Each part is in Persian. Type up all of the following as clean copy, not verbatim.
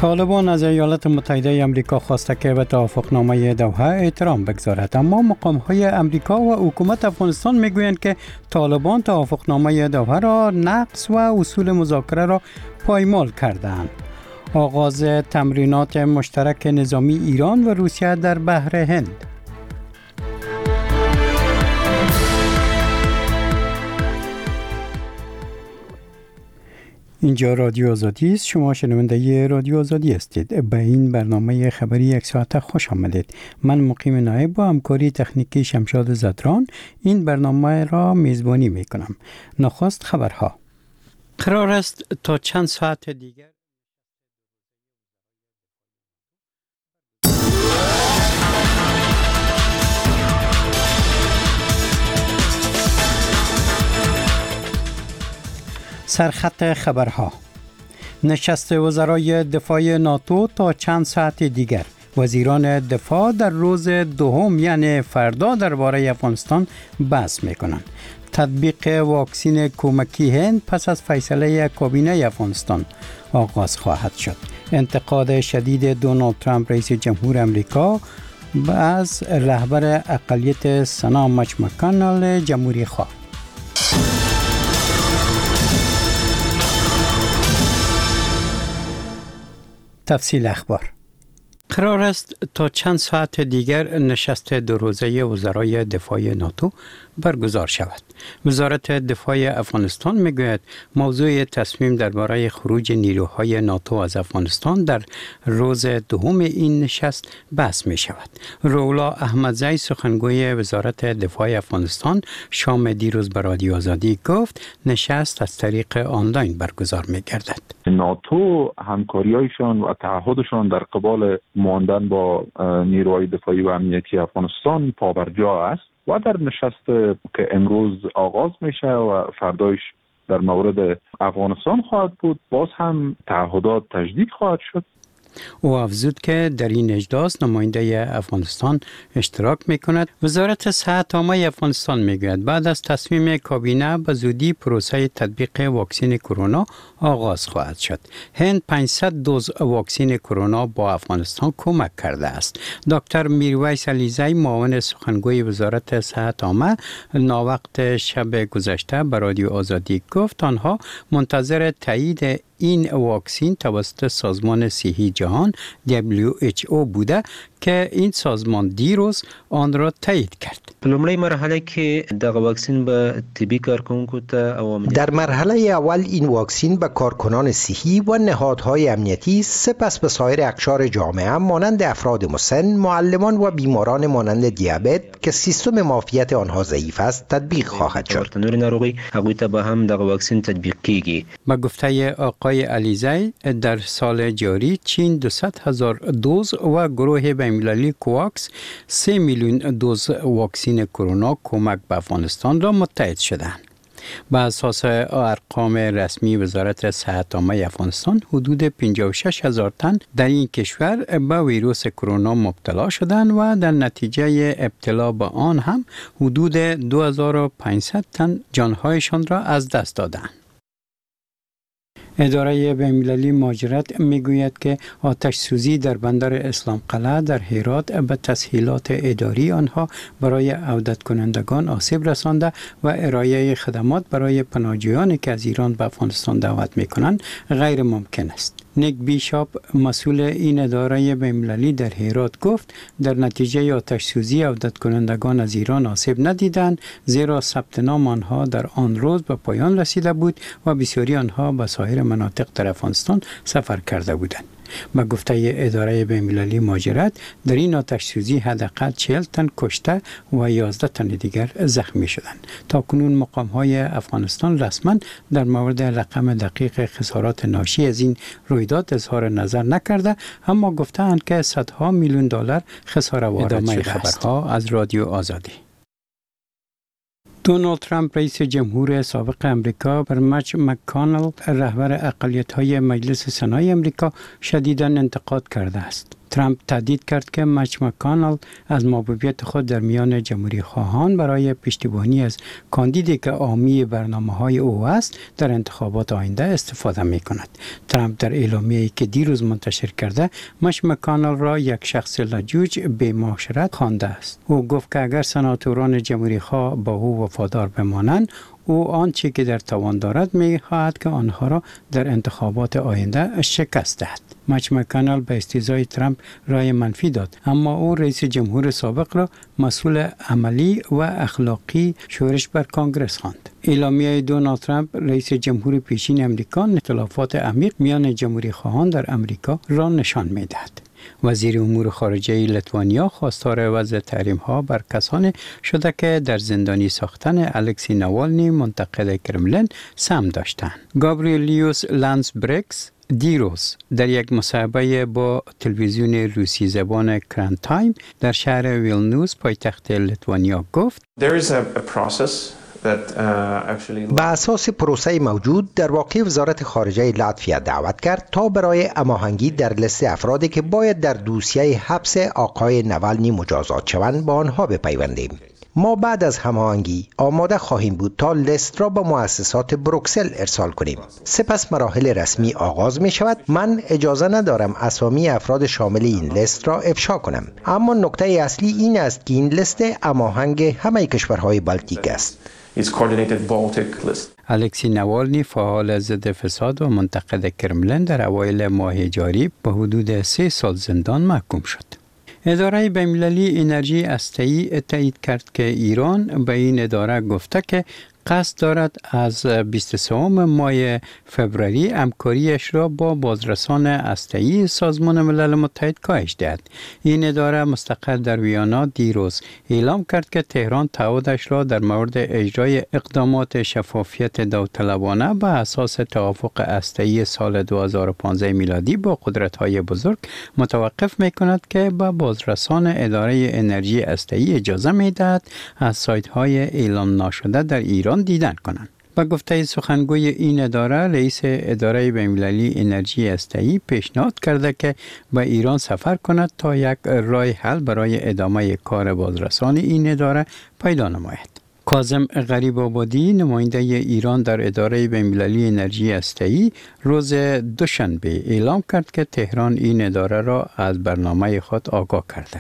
طالبان از ایالات متحده آمریکا خواسته که به توافقنامه دوحه احترام بگذارد، اما مقام‌های آمریکا و حکومت افغانستان میگویند که طالبان توافقنامه دوحه را نقض و اصول مذاکره را پایمال کردند. آغاز تمرینات مشترک نظامی ایران و روسیه در بحر هند. اینجا رادیو آزادی است. شما شنونده رادیو آزادی هستید. به این برنامه خبری یک ساعته خوش آمدید. من مقیم نایب با همکاری تکنیکی شمشاد زدران این برنامه را میزبانی می کنم. نخست خبرها. قرار است تا چند ساعت دیگر سرخط خبرها. نشست وزرای دفاع ناتو تا چند ساعت دیگر. وزیران دفاع در روز دوم یعنی فردا درباره افغانستان بحث میکنند. تطبیق واکسن کمکی هند پس از فیصله کابینه افغانستان آغاز خواهد شد. انتقاد شدید دونالد ترامپ رئیس جمهور آمریکا از رهبر اقلیت سنا مچ مکانل جمهوری خواه. تفصیل اخبار. قرار است تا چند ساعت دیگر نشست دو روزه وزرای دفاع ناتو برگزار شود. وزارت دفاع افغانستان میگوید موضوع تصمیم درباره خروج نیروهای ناتو از افغانستان در روز دوم این نشست بحث می شود. رولا احمدزی سخنگوی وزارت دفاع افغانستان شام دیروز به رادیو آزادی گفت نشست از طریق آنلاین برگزار می گردد. ناتو همکاری‌هایشان و تعهدشان در قبال ماندن با نیروهای دفاعی و امنیتی افغانستان پابرجا است و در نشست که امروز آغاز میشه و فردایش در مورد افغانستان خواهد بود باز هم تعهدات تجدید خواهد شد. او افزود که در این اجلاس نماینده افغانستان اشتراک میکند. وزارت صحت عامه افغانستان میگوید بعد از تصمیم کابینه به زودی پروسه تطبیق واکسن کرونا آغاز خواهد شد. هند 500 دوز واکسن کرونا با افغانستان کمک کرده است. دکتر میرویس علیزی معاون سخنگوی وزارت صحت عامه ناوقت شب گذشته به رادیو آزادی گفت آنها منتظر تایید این واکسن توسط سازمان صحی جهان WHO بوده که این سازمان دیروز آن را تایید کرد. لومړی مرحله کې دغه واکسن به طبي کارکونکو ته در مرحله اول این واکسن به کارکنان صحی و نهادهای امنیتی سپس به سایر اقشار جامعه مانند افراد مسن، معلمان و بیماران مانند دیابت که سیستم معافیت آنها ضعیف است تطبیق خواهد شد. نور ناروغی هغوی ته به هم دغه واکسن تطبیق کیږي. با گفته آقای علیزی در سال جاری چین 200,000 دوز و گروه بین‌المللی کوواکس 3 میلیون دوز واکسن کرونا کمک به افغانستان را متحد شدند. به اساس ارقام رسمی وزارت صحت عامه افغانستان حدود 56,000 تن در این کشور به ویروس کرونا مبتلا شدند و در نتیجه ابتلا به آن هم حدود 2500 تن جانهایشان را از دست دادند. اداره بین‌المللی مهاجرت میگوید که آتش سوزی در بندر اسلام قلعه در هرات به تسهیلات اداری آنها برای عودت کنندگان آسیب رسانده و ارائه خدمات برای پناهجویانی که از ایران به افغانستان دعوت میکنند غیر ممکن است. نیک بیشاپ مسئول این اداره بین‌المللی در هرات گفت در نتیجه آتش سوزی عودت کنندگان از ایران آسیب ندیدند زیرا ثبت نام آنها در آن روز به پایان رسیده بود و بسیاری آنها به سایر مناطق در افغانستان سفر کرده بودند. با گفته اداره بین‌المللی مهاجرت در این آتش سوزی حداقل 40 تن کشته و 11 تن دیگر زخمی شدند. تاکنون مقام‌های افغانستان رسما در مورد رقم دقیق خسارات ناشی از این رویداد اظهار نظر نکرده، اما گفتند که صدها میلیون دلار خساره وارد شده است. خبرها از رادیو آزادی. دونالد ترامپ رئیس جمهور سابق امریکا بر مچ مکانل رهبر اقلیت‌های مجلس سنای امریکا شدیداً انتقاد کرده است. ترامپ تهدید کرد که میچ مکانل از محبوبیت خود در میان جمهوری خواهان برای پشتیبانی از کاندیدی که حامی برنامه‌های او است در انتخابات آینده استفاده می‌کند. ترامپ در اعلامیه‌ای که دیروز منتشر کرده میچ مکانل را یک شخص لجوج به معاشرت خوانده است. او گفت که اگر سناتوران جمهوری خواه با او وفادار بمانند، او آنچه که در توان دارد می‌خواهد که آنها را در انتخابات آینده شکست دهد. میچ مکانل به استیضای ترامپ رای منفی داد، اما او رئیس جمهور سابق را مسئول عملی و اخلاقی شورش بر کنگره خواند. اعلامیه دونالد ترامپ رئیس جمهور پیشین امریکا اختلافات عمیق میان جمهوری خواهان در امریکا را نشان می‌دهد. وزیر امور خارجه لیتوانیا خواستار وضع تحریم‌ها بر کسانی شده که در زندانی ساختن الکسی ناوالنی منتقد کرملین سهم داشتند. گابریلیوس لانسبرگس دیروز در یک مصاحبه با تلویزیون روسی زبان کران تایم در شهر ویلنیوس پایتخت لیتوانیا گفت به اساس پروسه موجود در واقع وزارت خارجه لاتویا دعوت کرد تا برای هماهنگی در لیست افرادی که باید در دوسیه حبس آقای ناوالنی مجازات شوند با آنها بپیوندیم. ما بعد از هماهنگی آماده خواهیم بود تا لیست را به مؤسسات بروکسل ارسال کنیم. سپس مراحل رسمی آغاز می شود. من اجازه ندارم اسامی افراد شامل این لیست را افشا کنم، اما نکته اصلی این است که این لیست هماهنگ همه کشورهای بالتیک است. الکسی ناوالنی فعال ضد فساد و منتقد کرملین در اوایل ماه جاری به حدود 3 سال زندان محکوم شد. اداره بین‌المللی انرژی هسته‌ای تایید کرد که ایران به این اداره گفته که قصد دارد از 23 ماه فوریه همکاریش را با بازرسان هسته‌ای سازمان ملل متحد کاهش دهد. این اداره مستقر در ویانا دیروز اعلام کرد که تهران تعهدش را در مورد اجرای اقدامات شفافیت داوطلبانه به اساس توافق هسته‌ای سال 2015 میلادی با قدرت‌های بزرگ متوقف می‌کند که به بازرسان اداره انرژی هسته‌ای اجازه می‌دهد از سایت‌های اعلام ناشده در ایران دیدن کنند. با گفته سخنگوی این اداره، رئیس اداره بین‌المللی انرژی هسته‌ای پیشنهاد کرده که به ایران سفر کند تا یک راه حل برای ادامه کار بازرسان این اداره پیدا نماید. کاظم غریب‌آبادی نماینده ایران در اداره بین‌المللی انرژی هسته‌ای روز دوشنبه اعلام کرد که تهران این اداره را از برنامه خود آگاه کرده.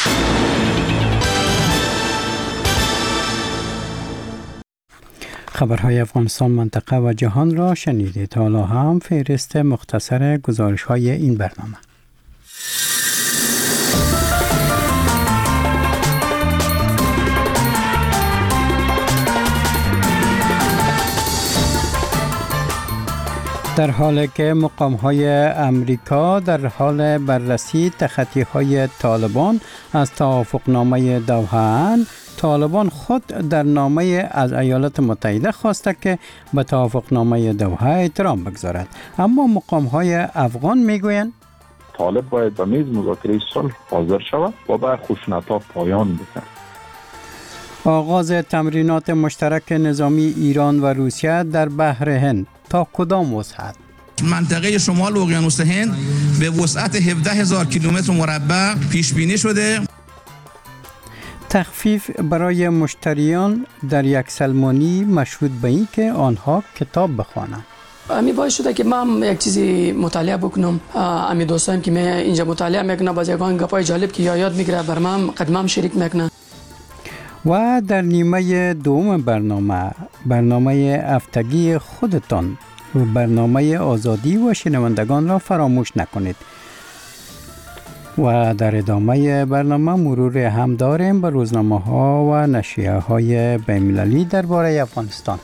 خبرهای افغانستان، منطقه و جهان را شنیدید. حالا هم فهرست مختصر گزارش‌های این برنامه. در حالی که مقام‌های امریکا در حال بررسی تخطی‌های طالبان از توافقنامه دوحه، طالبان خود در نامه از ایالات متحده خواسته که به توافقنامه دوحه احترام بگذارد، اما مقام‌های افغان میگویند طالب باید به میز مذاکره صلح حاضر شود و به خشونت‌ها پایان بده. آغاز تمرینات مشترک نظامی ایران و روسیه در بحر هند تا کدام وسعت؟ منطقه شمال اقیانوس هند به وسعت 17,000 کیلومتر مربع پیش بینی شده. تخفیف برای مشتریان در یک سلمانی مشروط به این که آنها کتاب بخوانند. امی باعث شده که من یک چیزی مطالعه بکنم. امی دوستایم که من اینجا مطالعه میکنم، باز یکان گپای جالب که یاد میگیره بر من قدمم شریک میکنه. و در نیمه دوم برنامه هفتگی خودتان و برنامه آزادی و شنوندگان را فراموش نکنید. و در ادامه برنامه مرور هم داریم به روزنامه‌ها و نشریه‌های بین‌المللی درباره افغانستان.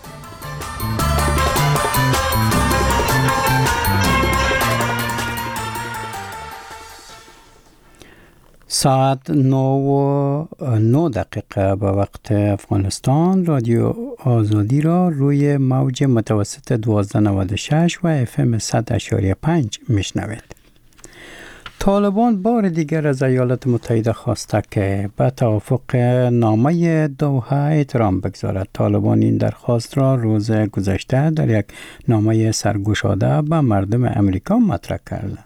ساعت 9:09 به وقت افغانستان رادیو آزادی را روی موج متوسط 1296 و FM 100.5 میشنوید. طالبان بار دیگر از ایالات متحده خواسته که به توافق نامه دوحه احترام بگذارد. طالبان این درخواست را روز گذشته در یک نامه سرگشاده به مردم امریکا مطرح کردند.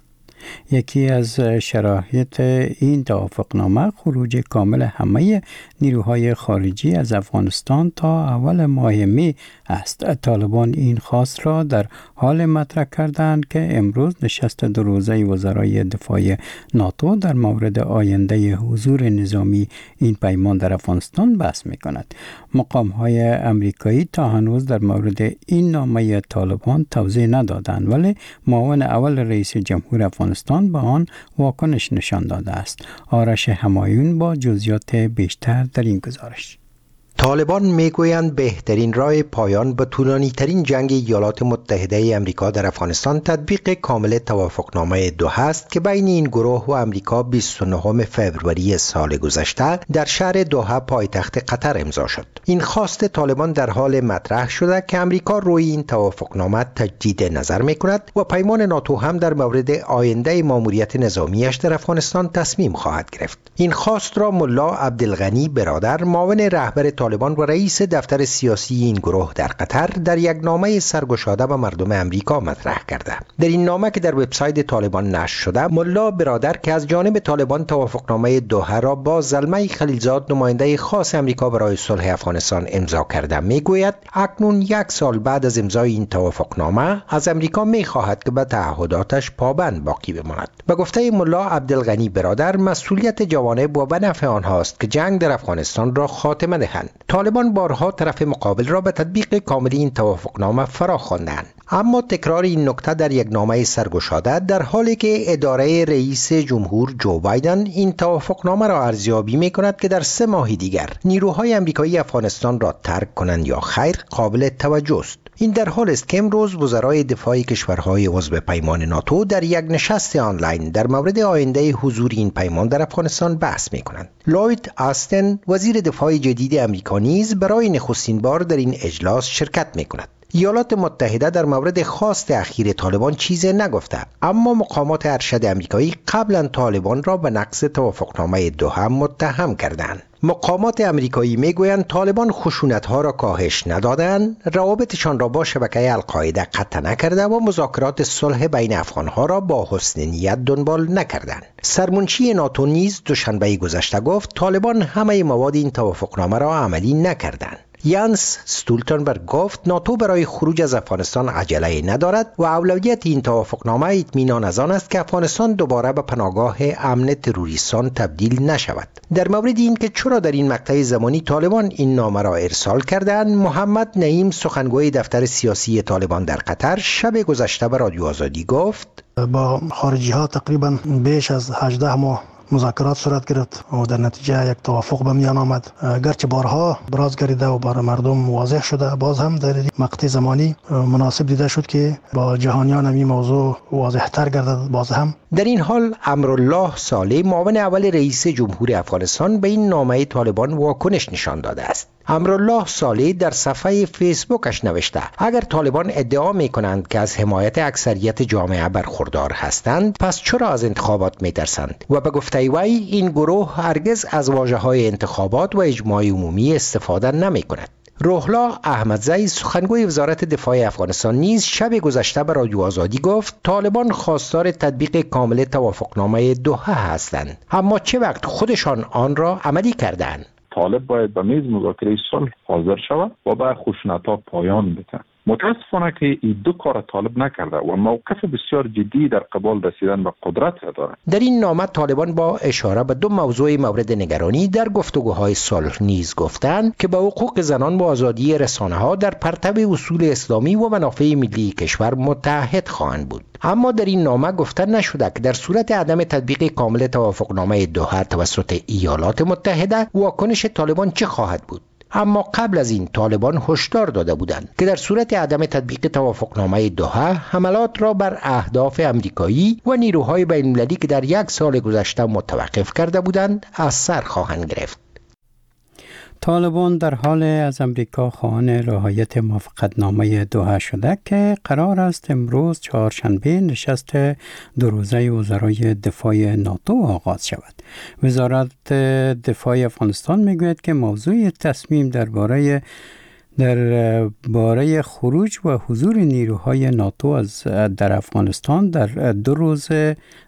یکی از شرایط این توافقنامه خروج کامل همه نیروهای خارجی از افغانستان تا اول ماه می است. طالبان این خواست را در حال مطرح کردند که امروز نشست 2 روزه وزرای دفاع ناتو در مورد آینده حضور نظامی این پیمان در افغانستان بحث می کند. مقام‌های امریکایی تا هنوز در مورد این نامه طالبان توضیح ندادند، ولی معاون اول رئیس جمهور افغانستان به آن واکنش نشان داده است. آرش همایون با جزئیات بیشتر در این گزارش. طالبان میگویند بهترین راه پایان به طولانی ترین جنگ ایالات متحده آمریکا در افغانستان تطبیق کامل توافقنامه دوحه است که بین این گروه و آمریکا 29 فوریه سال گذشته در شهر دوحه پایتخت قطر امضا شد. این خواست طالبان در حال مطرح شده که آمریکا روی این توافقنامه تجدید نظر میکند و پیمان ناتو هم در مورد آینده ماموریت نظامیش در افغانستان تصمیم خواهد گرفت. این خواست را ملا عبدالغنی برادر، معاون رهبر طالبان و رئیس دفتر سیاسی این گروه در قطر، در یک نامه سرگشاده به مردم امریکا مطرح کرده. در این نامه که در وبسایت طالبان نشر شده، ملا برادر که از جانب طالبان توافقنامه دوحه را با زلمه خلیلزاد نماینده خاص امریکا برای صلح افغانستان امضا کرده میگوید اکنون 1 سال بعد از امضای این توافقنامه از امریکا میخواهد که به تعهداتش پابند باقی بماند. به گفته ملا عبدالغنی برادر، مسئولیت جوانب و به نفع آنهاست که جنگ در افغانستان را خاتمه دهند. طالبان بارها طرف مقابل را به تطبیق کامل این توافقنامه فراخواندند، اما تکرار این نکته در یک نامه سرگشاده در حالی که اداره رئیس جمهور جو بایدن این توافقنامه را ارزیابی می‌کند که در 3 ماه دیگر نیروهای آمریکایی افغانستان را ترک کنند یا خیر قابل توجه است. این در حال است که امروز وزرای دفاع کشورهای عضو پیمان ناتو در یک نشست آنلاین در مورد آینده حضور این پیمان در افغانستان بحث می‌کنند. لوید آستن، وزیر دفاع جدید آمریکا، نیز برای نخستین بار در این اجلاس شرکت می‌کند. ایالات متحده در مورد خواست اخیر طالبان چیزی نگفته، اما مقامات ارشد آمریکایی قبلا طالبان را به نقض توافقنامه دوحه متهم کردند. مقامات آمریکایی میگویند طالبان خشونت‌ها را کاهش ندادند، روابطشان را با شبکه القاعده قطع نکرده و مذاکرات صلح بین افغان‌ها را با حسن نیت دنبال نکردند. سرمنشی ناتو نیز دوشنبه گذشته گفت طالبان همه مواد این توافقنامه را عملی نکردند. یانس استولتنبرگ گفت ناتو برای خروج از افغانستان عجله ندارد و اولویت این توافقنامه اطمینان از آن است که افغانستان دوباره به پناهگاه امن تروریستان تبدیل نشود. در مورد این که چرا در این مقطع زمانی طالبان این نامه را ارسال کردند، محمد نعیم، سخنگوی دفتر سیاسی طالبان در قطر، شب گذشته به رادیو آزادی گفت با خارجی ها تقریبا بیش از 18 ماه مذاکرات صورت گرفت و در نتیجه یک توافق به میان آمد. گرچه بارها براز گردیده و برای مردم واضح شده، باز هم در این مقطع زمانی مناسب دیده شد که با جهانیان این موضوع واضح تر گردد. باز هم در این حال امرالله صالح، معاون اول رئیس جمهور افغانستان، به این نامه طالبان واکنش نشان داده است. امرالله صالح در صفحه فیسبوکش نوشته اگر طالبان ادعا می کنند که از حمایت اکثریت جامعه برخوردار هستند، پس چرا از انتخابات می ترسند؟ و به گفته وی این گروه هرگز از واژه‌های انتخابات و اجماع عمومی استفاده نمی کند. روحلا احمدزی، سخنگوی وزارت دفاع افغانستان، نیز شب گذشته به رادیو آزادی گفت طالبان خواستار تطبیق کامل توافقنامه دوحه هستند، اما چه وقت خودشان آن را عملی کردند؟ طالب باید به میز مذاکره صلح حاضر شود و به خشونت‌ها پایان بده. متاسفانه که این 2 کار طالب نکرده و موقف بسیار جدی در قبال رسیدن به قدرت دارد. در این نامه طالبان با اشاره به 2 موضوع مورد نگرانی در گفتگوهای صلح نیز گفتند که به حقوق زنان و آزادی رسانه‌ها در پرتو اصول اسلامی و منافع ملی کشور متحد خواهند بود. اما در این نامه گفته نشده که در صورت عدم تطبیق کامل توافقنامه دوحه توسط ایالات متحده واکنش طالبان چه خواهد بود. اما قبل از این طالبان هشدار داده بودند که در صورت عدم تطبیق توافقنامه دوحه حملات را بر اهداف آمریکایی و نیروهای بین‌المللی که در 1 سال گذشته متوقف کرده بودند از سر خواهند گرفت. طالبان در حال از امریکا خواهان رعایت موافقتنامه دوحه شده که قرار است امروز چهارشنبه نشست 2 روزه وزرای دفاع ناتو آغاز شود. وزارت دفاع افغانستان میگوید که موضوع تصمیم درباره خروج و حضور نیروهای ناتو در افغانستان در 2 روز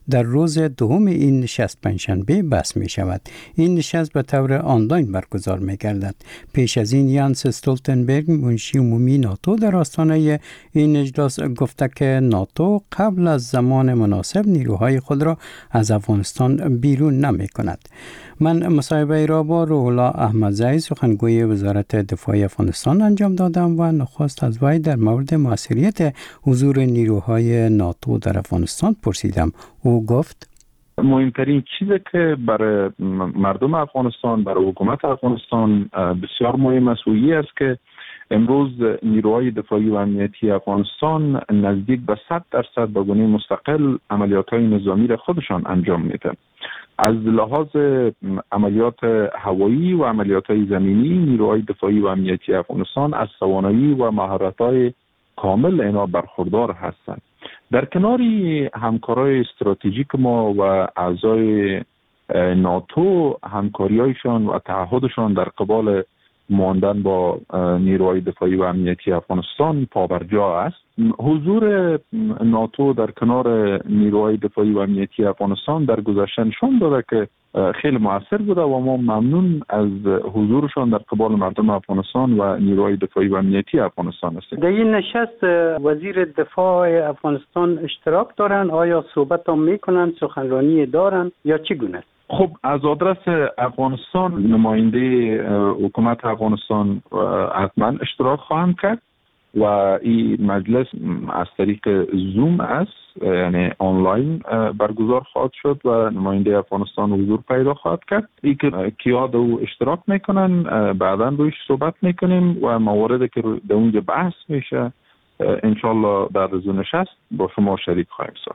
در روز دوم این نشست پنجشنبه بحث می شود. این نشست به طور آنلاین برگزار می گردد. پیش از این یانس استولتنبرگ منشی عمومی ناتو در آستانه این اجلاس گفته که ناتو قبل از زمان مناسب نیروهای خود را از افغانستان بیرون نمی کند. من مصاحبه را با روح الله احمدزی سخنگوی وزارت دفاع افغانستان انجام دادم و نخست از وی در مورد موثریت حضور نیروهای ناتو در افغانستان پرسیدم. او گفت مهمترین چیزی که برای مردم افغانستان، برای حکومت افغانستان بسیار مهم است است که امروز نیروهای دفاعی و امنیتی افغانستان نزدیک به 100% به گونه مستقل عملیات‌های نظامی را خودشان انجام میدن. از لحاظ عملیات هوایی و عملیات‌های زمینی نیروهای دفاعی و امنیتی افغانستان از توانایی و مهارت‌های کامل اینا برخوردار هستند. در کنار همکارای استراتژیک ما و اعضای ناتو همکاری‌هایشان و تعهدشان در قبال ماندن با نیروهای دفاعی و امنیتی افغانستان پابرجا است. حضور ناتو در کنار نیروهای دفاعی و امنیتی افغانستان در گذشته نشان داده که خیلی مؤثر بوده و ما ممنون از حضورشان در قبال مردم افغانستان و نیروهای دفاعی و امنیتی افغانستان هستیم. در این نشست وزیر دفاع افغانستان اشتراک دارند؟ آیا صحبت هم میکنند، سخنرانی دارند یا چگونه است؟ خب از آدرس افغانستان نماینده حکومت افغانستان حتما اشتراک خواهند کرد و این مجلس از طریق زوم است، یعنی آنلاین برگزار خواهد شد و نماینده افغانستان حضور پیدا خواهد کرد. این که کیا دو اشتراک میکنن بعدا رویش صحبت میکنیم و مواردی که در اونجا بحث میشه انشالله در روز نشست با شما شریک خواهیم شد.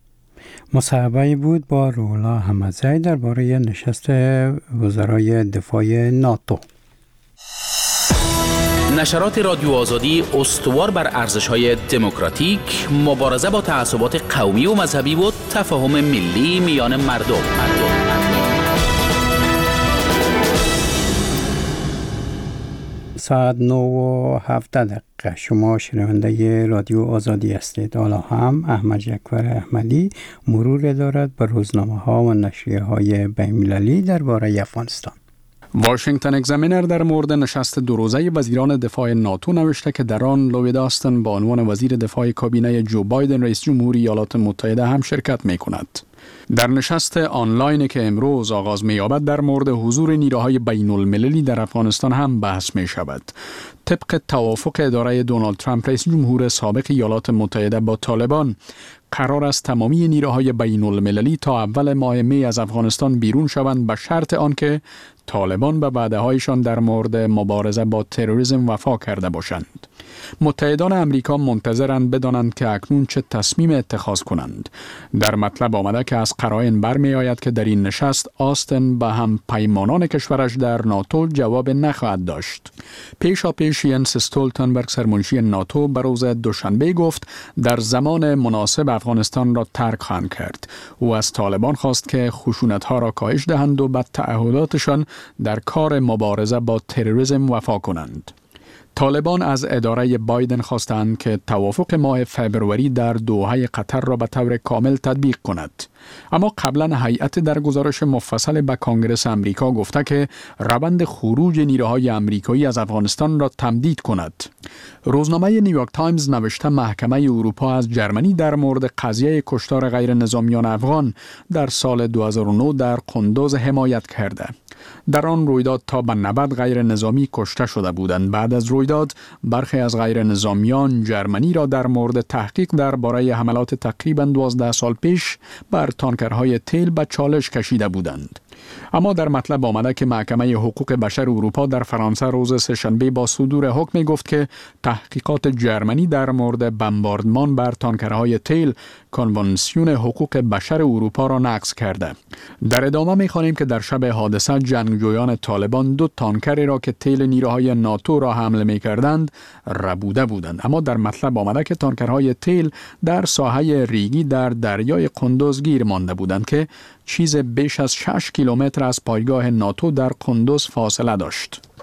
مصاحبه بود با روح الله احمدزی درباره نشست وزرای دفاع ناتو. نشرات رادیو آزادی استوار بر ارزش‌های دموکراتیک، مبارزه با تعصبات قومی و مذهبی و تفاهم ملی میان مردم. ساعت 9:07 شما شنونده رادیو آزادی هستید. حالا هم احمد اکبر احمدی مرور دارد بر روزنامه‌ها و نشریه‌های بین‌المللی درباره افغانستان. واشنگتن اگزامینر در مورد نشست دو روزه وزیران دفاع ناتو نوشته که در آن لوید آستن با عنوان وزیر دفاع کابینه جو بایدن رئیس جمهوری ایالات متحده هم شرکت می کند. در نشست آنلاین که امروز آغاز می یابد در مورد حضور نیروهای بین المللی در افغانستان هم بحث می شود. طبق توافق اداره دونالد ترامپ رئیس جمهور سابق ایالات متحده با طالبان، قرار است تمامی نیروهای بین المللی تا اول ماه می از افغانستان بیرون شوند به شرط آنکه طالبان به وعده‌هایشان در مورد مبارزه با تروریسم وفا کرده باشند. متحدان امریکا منتظرند بدانند که اکنون چه تصمیم اتخاذ کنند. در مطلب آمده که از قرائن برمی آید که در این نشست آستن به هم پیمانان کشورش در ناتو جواب نخواهد داشت. پیشاپیش ینس استولتنبرگ سرمنشی ناتو به روز دوشنبه گفت در زمان مناسب افغانستان را ترک خواهند کرد. او از طالبان خواست که خشونت‌ها را کاهش دهند و به تعهداتشان در کار مبارزه با تروریسم وفا کنند. طالبان از اداره بایدن خواستند که توافق ماه فبروری در دوحه قطر را به طور کامل تطبیق کند. اما قبلا هیئت در گزارش مفصل به کانگرس امریکا گفته که روند خروج نیروهای امریکایی از افغانستان را تمدید کند. روزنامه نیویورک تایمز نوشته محکمه اروپا از جرمنی در مورد قضیه کشتار غیر نظامیان افغان در سال 2009 در قندوز حمایت کرده. در آن رویداد تا به 90 غیر نظامی کشته شده بودند. بعد از رویداد برخی از غیر نظامیان جرمنی را در مورد تحقیق درباره حملات تقریباً 12 سال پیش بر تانکرهای تیل به چالش کشیده بودند. اما در مطلب آمده که محکمه حقوق بشر اروپا در فرانسه روز سه‌شنبه با صدور حکم گفت که تحقیقات جرمنی در مورد بمباردمان بر تانکرهای تیل کنوانسیون حقوق بشر اروپا را نقض کرده. در ادامه می‌خوانیم که در شب حادثه جنگجویان طالبان 2 تانکری را که تیل نیروهای ناتو را حمل می‌کردند ربوده بودند. اما در مطلب آمده که تانکرهای تیل در ساحه ریگی در دریای قندوز گیر مانده بودند که چیز بیش از 6 کیلومتر از پایگاه ناتو در قندوز فاصله داشت.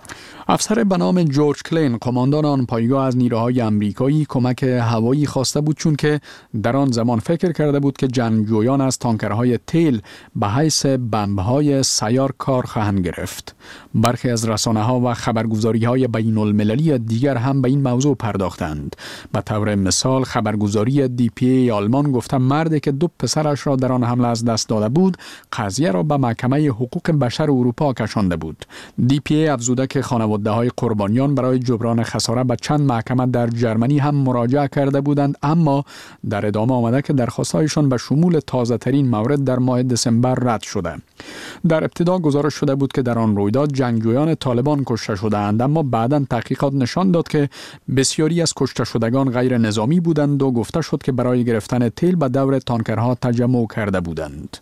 افسر به نام جورج کلین قماندان آن پایگاه از نیروهای آمریکایی کمک هوایی خواسته بود، چون که در آن زمان فکر کرده بود که جنگجویان از تانکرهای تیل به حیث بمب‌های سیار کار خواهند گرفت. برخی از رسانه‌ها و خبرگزاری‌های بین‌المللی دیگر هم به این موضوع پرداختند. به طور مثال خبرگزاری DPA آلمان گفته مردی که 2 پسرش را در آن حمله از دست داده بود، قضیه را به محکمه حقوق بشر اروپا کشانده بود. DPA افزوده که خانواده‌های قربانیان برای جبران خساره به چند محکمه در جرمنی هم مراجعه کرده بودند، اما در ادامه آمده که درخواست‌هایشان به شمول تازه‌ترین مورد در ماه دسامبر رد شده. در ابتدا گزارش شده بود که در آن رویداد جنگجویان طالبان کشته شدند، اما بعداً تحقیقات نشان داد که بسیاری از کشته شدگان غیر نظامی بودند و گفته شد که برای گرفتن تیل به دور تانکرها تجمع کرده بودند.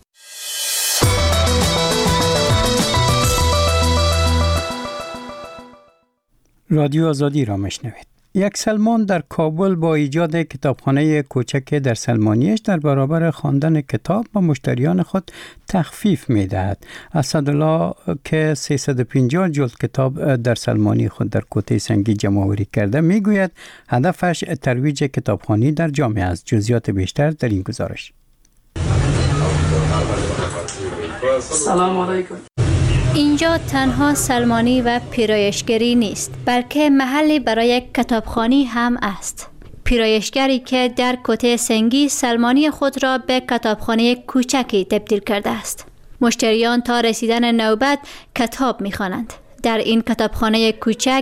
رادیو آزادی را میشنوید. یک سلمان در کابل با ایجاد کتابخانه کوچک در سلمانیش در برابر خواندن کتاب به مشتریان خود تخفیف می‌دهد. اسدالله که 350 جلد کتاب در سلمانی خود در کوته سنگی جمع‌آوری کرده میگوید هدفش ترویج کتابخوانی در جامعه است. جزئیات بیشتر در این گزارش. سلام علیکم. اینجا تنها سلمانی و پیرایشگری نیست، بلکه محلی برای کتابخوانی هم است. پیرایشگری که در کوته سنگی سلمانی خود را به کتابخانه کوچکی تبدیل کرده است. مشتریان تا رسیدن نوبت کتاب می‌خوانند. در این کتابخانه کوچک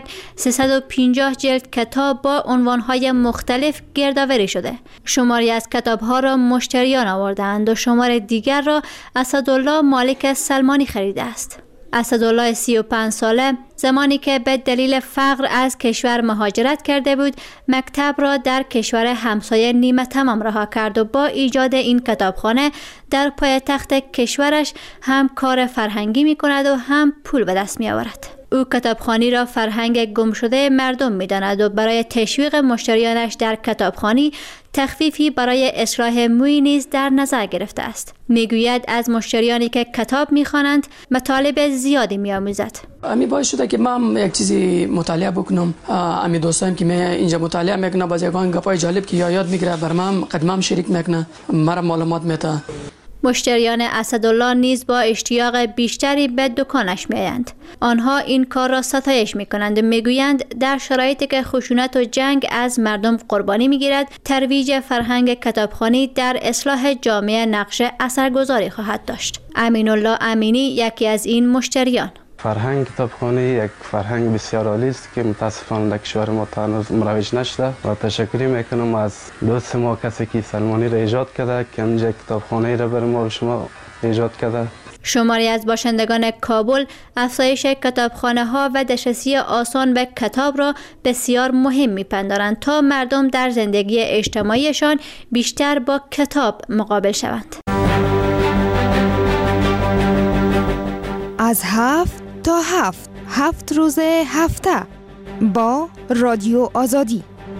350 جلد کتاب با عنوان‌های مختلف گردآوری شده. شماری از کتاب‌ها را مشتریان آوردند و شمار دیگر را اسدالله مالک سلمانی خریده است. اسدالله 35 ساله زمانی که به دلیل فقر از کشور مهاجرت کرده بود، مکتب را در کشور همسایه نیمه تمام رها کرد و با ایجاد این کتابخانه در پایتخت کشورش هم کار فرهنگی می کند و هم پول به دست می آورد. او کتابخوانی را فرهنگ گم شده مردم می داند و برای تشویق مشتریانش در کتابخوانی تخفیفی برای اصلاح موی نیز در نظر گرفته است. میگوید از مشتریانی که کتاب میخوانند مطالب زیادی میآموزد. امی باعث شده که من یک چیزی مطالعه بکنم. امی دوستایم که اینجا مطالعه میکنه باز یگان گپای جالب که یاد میگیره برام قدمم شریک میکنه، مرا معلومات میده. مشتریان اسدالله نیز با اشتیاق بیشتری به دکانش میآیند. آنها این کار را ستایش میکنند و میگویند در شرایطی که خشونت و جنگ از مردم قربانی میگیرد، ترویج فرهنگ کتابخوانی در اصلاح جامعه نقش اثرگذاری خواهد داشت. امینالله امینی یکی از این مشتریان. فرهنگ کتابخوانی یک فرهنگ بسیار عالی است که متاسفانه در کشور ما هنوز مروج نشده و تشکر میکنم از دوست ما کسی که سلمانی را ایجاد کرده که اینجا کتابخانه را برای ما و شما ایجاد کرده. شماری از باشندگان کابل افزایش کتابخانه ها و دسترسی آسان به کتاب را بسیار مهم میپندارند تا مردم در زندگی اجتماعیشان بیشتر با کتاب مقابل شوند. از 7 تا 7 روز هفته با رادیو آزادی.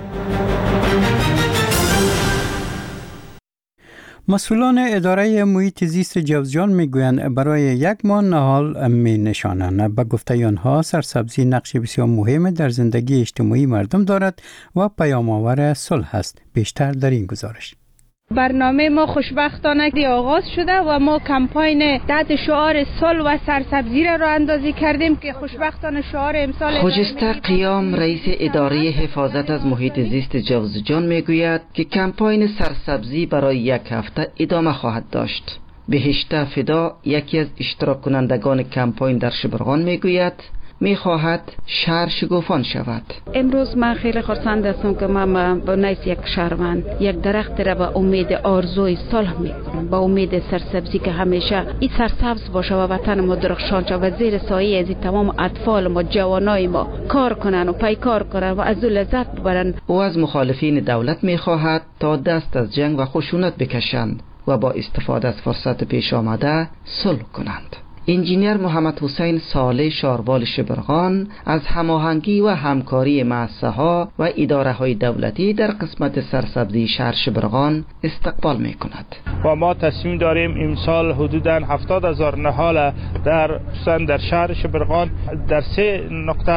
مسئولان اداره محیط زیست جوزجان میگویند برای یک ماه نهال می نشانند. به گفته آنها سرسبزی نقش بسیار مهم در زندگی اجتماعی مردم دارد و پیام‌آور صلح است. بیشتر در این گزارش. برنامه ما خوشبختانه آغاز شده و ما کمپاین تحت شعار صلح و سرسبزی را اندازی کردیم که خوشبختانه شعار امسال خجسته قیام رئیس اداره حفاظت از محیط زیست جوزجان میگوید که کمپاین سرسبزی برای یک هفته ادامه خواهد داشت. بهشته فدا یکی از اشتراک کنندگان کمپاین در شبرغان میگوید میخواهد شهر شگوفان شود. امروز من خیلی خرسند هستم که من با نیز یک شهروند یک درخت را به امید آرزوی صلح میکنم، با امید سرسبزی که همیشه این سرسبز باشه و وطن ما درخشان شود و زیر سایه از تمام اطفال ما جوانای ما کار کنن و پیکار کنن و از لذت ببرن. او از مخالفین دولت میخواهد تا دست از جنگ و خشونت بکشند و با استفاده از فرصت پیش آمده صلح کنند. انجینیر محمد حسین صالح شاروال شبرغان از هماهنگی و همکاری مؤسسه‌ها و اداره‌های دولتی در قسمت سرسبزی شهر شبرغان استقبال می‌کند. و ما تصمیم داریم امسال حدوداً 70,000 نهال در شهر شبرغان در 3 نقطه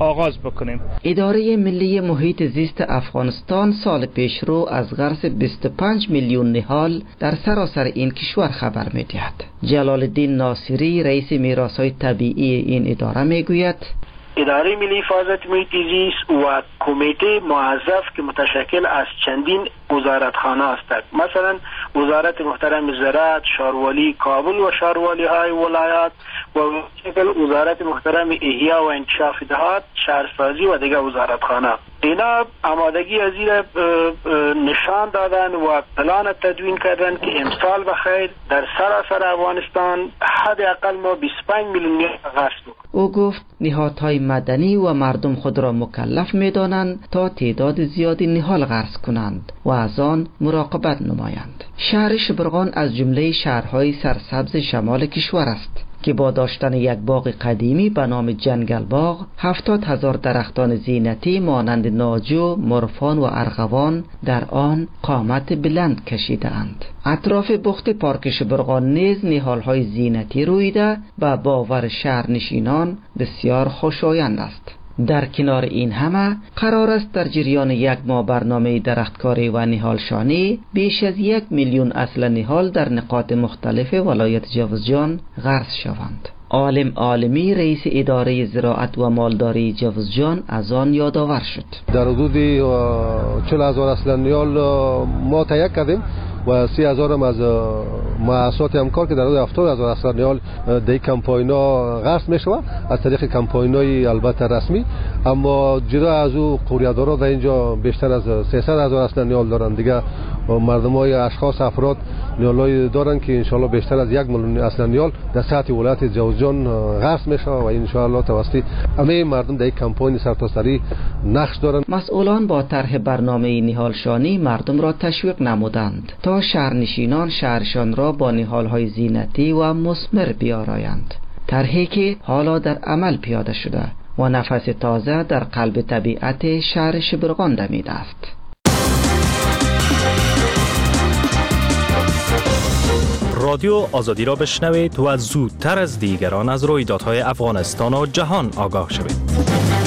آغاز بکنیم. اداره ملی محیط زیست افغانستان سال پیشرو از غرس 25 میلیون نهال در سراسر این کشور خبر می‌دهد. جلال الدین ناصری رئیس میراث‌های طبیعی این اداره میگوید اداره ملی حفاظت محیط زیست و کمیته موظف که متشکل از چندین وزارتخانه است. مثلا وزارت محترم زراعت، شاروالی کابل و شاروالی های ولایات و متشکل وزارت محترم احیا و انکشاف دهات، شهرسازی و دیگر وزارتخانه. اینا آمادگی از این نشان دادن و پلان تدوین کردن که امسال بخیر در سراسر افغانستان حداقل ما 25 میلیون غرس بکنیم. او گفت نهادهای مدنی و مردم خود را مکلف می‌دانند تا تعداد زیادی نهال غرس کنند و از آن مراقبت نمایند. شهر شبرغان از جمله شهرهای سرسبز شمال کشور است که با داشتن یک باغ قدیمی به نام جنگل باغ 70,000 درختان زینتی مانند ناجو، مرفان و ارغوان در آن قامت بلند کشیده اند. اطراف بخت پارک شبرغان نیز نهال‌های زینتی رویده و باور شهرنشینان بسیار خوشایند است. در کنار این همه قرار است در جریان یک ماه برنامه درختکاری و نهالشانی بیش از 1 میلیون اصل نهال در نقاط مختلف ولایت جوزجان غرس شوند. عالم عالمی رئیس اداره زراعت و مالداری جوزجان از آن یادآور شد. در حدود 40,000 اصل نهال ما تهیه کردیم و 30,000 هم از مؤسسات همکار که در حدود 70,000 اصل نهال در کمپاین‌ها غرس می‌شود از طریق کمپاین‌های البته رسمی، اما جدا از او قوریه‌دارا در اینجا بیشتر از 300,000 اصل نهال دارند. دیگه مردم‌های اشخاص افراد نهال‌های دارند که ان شاءالله بیشتر از 1 میلیون اصل نهال در سطح ولایت جوزجان غرس می‌شود و ان شاءالله توسط همه مردم در این کمپاین سرتاسری نقش دارند. مسئولان با طرح برنامه نهالشانی مردم را تشویق نمودند تا شهرنشینان شهرشان را با نهال‌های زینتی و مثمر بیارایند. طرحی که حالا در عمل پیاده شده و نفس تازه در قلب طبیعت شهر شبرغان دمیده است. رادیو آزادی را بشنوید و زودتر از دیگران از رویدادهای افغانستان و جهان آگاه شوید.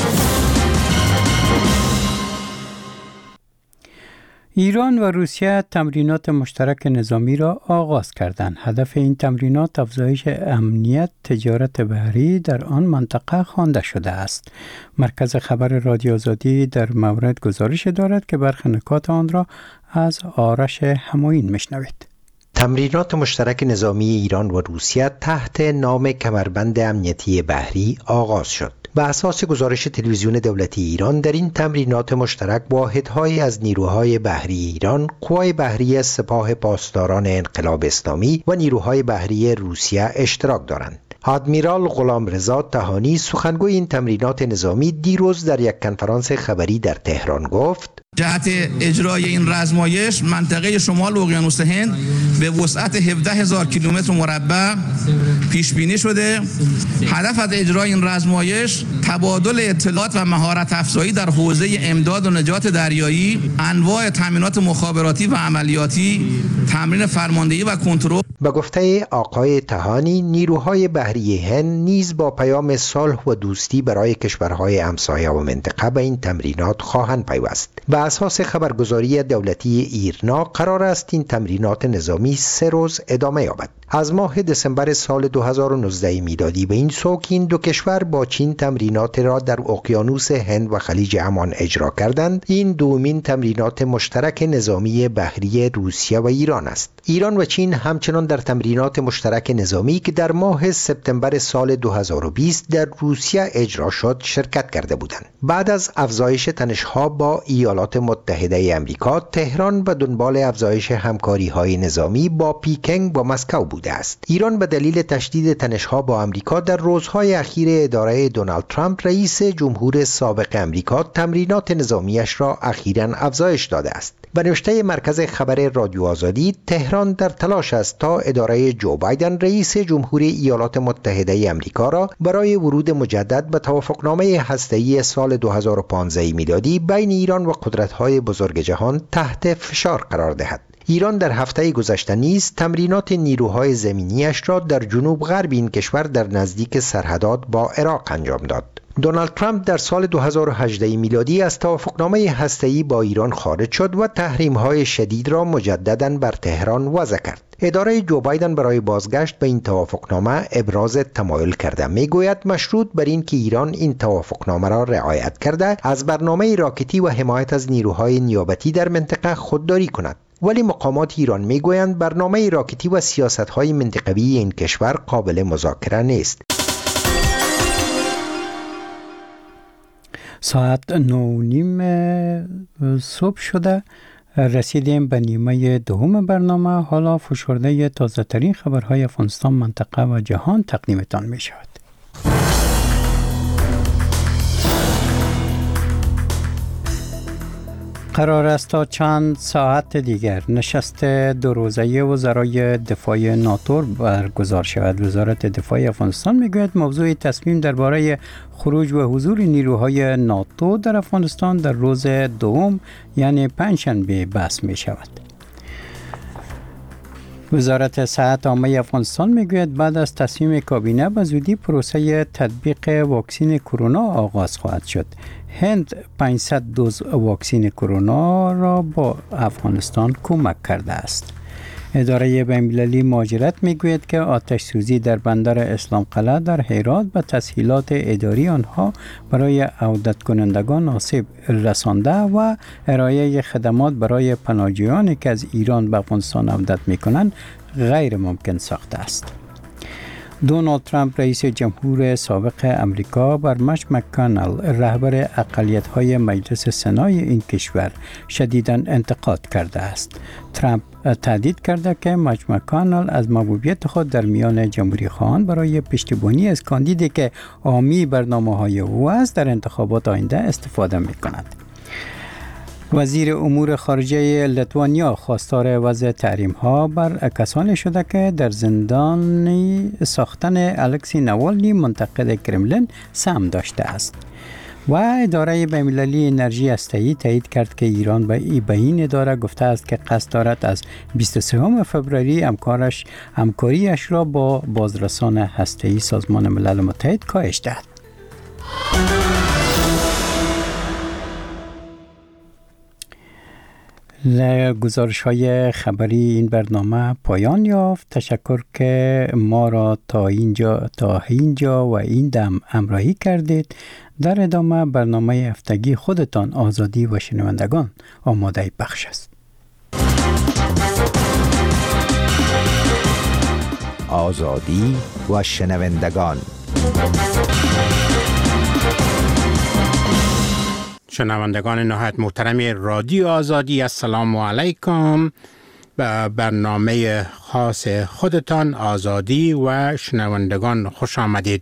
ایران و روسیه تمرینات مشترک نظامی را آغاز کردند. هدف این تمرینات افزایش امنیت تجارت بحری در آن منطقه خوانده شده است. مرکز خبر رادیو آزادی در مورد گزارش دارد که برخی نکات آن را از آرش همایون میشنوید. تمرینات مشترک نظامی ایران و روسیه تحت نام کمربند امنیتی بحری آغاز شد. به اساس گزارش تلویزیون دولتی ایران در این تمرینات مشترک واحدهایی از نیروهای بحری ایران، قوای بحری سپاه پاسداران انقلاب اسلامی و نیروهای بحری روسیه اشتراک دارند. آدمیرال غلامرضا طحانی سخنگوی این تمرینات نظامی دیروز در یک کنفرانس خبری در تهران گفت: جهت اجرای این رزمایش منطقه شمال اقیانوس هند به وسعت 17,000 کیلومتر مربع پیش بینی شده. هدف از اجرای این رزمایش تبادل اطلاعات و مهارت افزایی در حوزه امداد و نجات دریایی، انواع تامینات مخابراتی و عملیاتی، تمرین فرماندهی و کنترل. به گفته آقای طحانی، نیروهای بحری هند نیز با پیام صلح و دوستی برای کشورهای همسایه و منطقه به این تمرینات خواهند پیوست. به اساس خبرگزاری دولتی ایرنا قرار است این تمرینات نظامی 3 روز ادامه یابد. از ماه دسامبر سال 2019 میلادی به این سو که این دو کشور با چین تمرینات را در اقیانوس هند و خلیج عمان اجرا کردند، این دومین تمرینات مشترک نظامی بحری روسیه و ایران است. ایران و چین همچنان در تمرینات مشترک نظامی که در ماه سپتامبر سال 2020 در روسیه اجرا شد شرکت کرده بودند. بعد از افزایش تنش‌ها با ایالات متحده آمریکا، تهران به دنبال افزایش همکاری‌های نظامی با پیکنگ و مسکو بوده است. ایران به دلیل تشدید تنش‌ها با آمریکا در روزهای اخیر اداره دونالد ترامپ رئیس جمهور سابق آمریکا تمرینات نظامیش را اخیراً افزایش داده است. به نوشته مرکز خبر رادیو آزادی، تهران در تلاش است تا اداره جو بایدن رئیس جمهوری ایالات متحده آمریکا را برای ورود مجدد به توافقنامه هسته‌ای سال 2015 میلادی بین ایران و قدرت‌های بزرگ جهان تحت فشار قرار دهد. ایران در هفته گذشته نیز تمرینات نیروهای زمینیش را در جنوب غرب این کشور در نزدیک سرحدات با عراق انجام داد. دونالد ترامپ در سال 2018 میلادی از توافقنامه هسته‌ای با ایران خارج شد و تحریم‌های شدید را مجدداً بر تهران وضع کرد. اداره جو بایدن برای بازگشت به این توافقنامه ابراز تمایل کرده. میگوید مشروط بر این که ایران این توافقنامه را رعایت کرده از برنامه راکتی و حمایت از نیروهای نیابتی در منطقه خودداری کند. ولی مقامات ایران میگویند برنامه راکتی و سیاست‌های منطقوی این کشور قابل مذاکره نیست. ساعت 9:30 صبح شده، رسیدیم به نیمه دوم برنامه. حالا فشرده تازه ترین خبرهای افغانستان، منطقه و جهان تقدیمتان می شود. قرار است تا چند ساعت دیگر نشست دو روزه وزرای دفاع ناتو برگزار شود. وزارت دفاع افغانستان میگوید موضوع تصمیم درباره خروج و حضور نیروهای ناتو در افغانستان در روز دوم یعنی پنجشنبه بحث می شود. وزارت صحت عامه افغانستان میگوید بعد از تصمیم کابینه به زودی پروسه تطبیق واکسن کرونا آغاز خواهد شد. هند 500 دوز واکسن کرونا را با افغانستان کمک کرده است. اداره بین‌المللی مهاجرت میگوید که آتش سوزی در بندر اسلام قلعه در هرات به تسهیلات اداری آنها برای عودت کنندگان آسیب رسانده و ارائه خدمات برای پناهجویانی که از ایران به افغانستان عودت میکنند غیر ممکن ساخته است. دونالد ترامپ رئیس جمهور سابق امریکا بر مچ مک‌کانل رهبر اقلیت‌های مجلس سنای این کشور شدیداً انتقاد کرده است. ترامپ تهدید کرده که مچ مک‌کانل از محبوبیت خود در میان جمهوری‌خواهان برای پشتیبانی از کاندیدی که حامی برنامه‌های او است در انتخابات آینده استفاده می‌کند. وزیر امور خارجه لیتوانیا خواستار وضع تحریم‌ها بر کسانی شده که در زندان ساختن الکسی نوالنی منتقد کرملین سهم داشته است. و اداره بین‌المللی انرژی هسته‌ای تایید کرد که ایران به این اداره گفته است که قصد دارد از 23 فوریه همکاریش را با بازرسان هسته‌ای سازمان ملل متحد کاهش دهد. گزارش‌های خبری این برنامه پایان یافت. تشکر که ما را تا اینجا و این دم همراهی کردید. در ادامه برنامه هفتگی خودتان، آزادی و شنوندگان آماده پخش است. آزادی و شنوندگان. شنوندگان نهایت محترم رادیو آزادی، السلام علیکم. به برنامه خاص خودتان آزادی و شنوندگان خوش آمدید.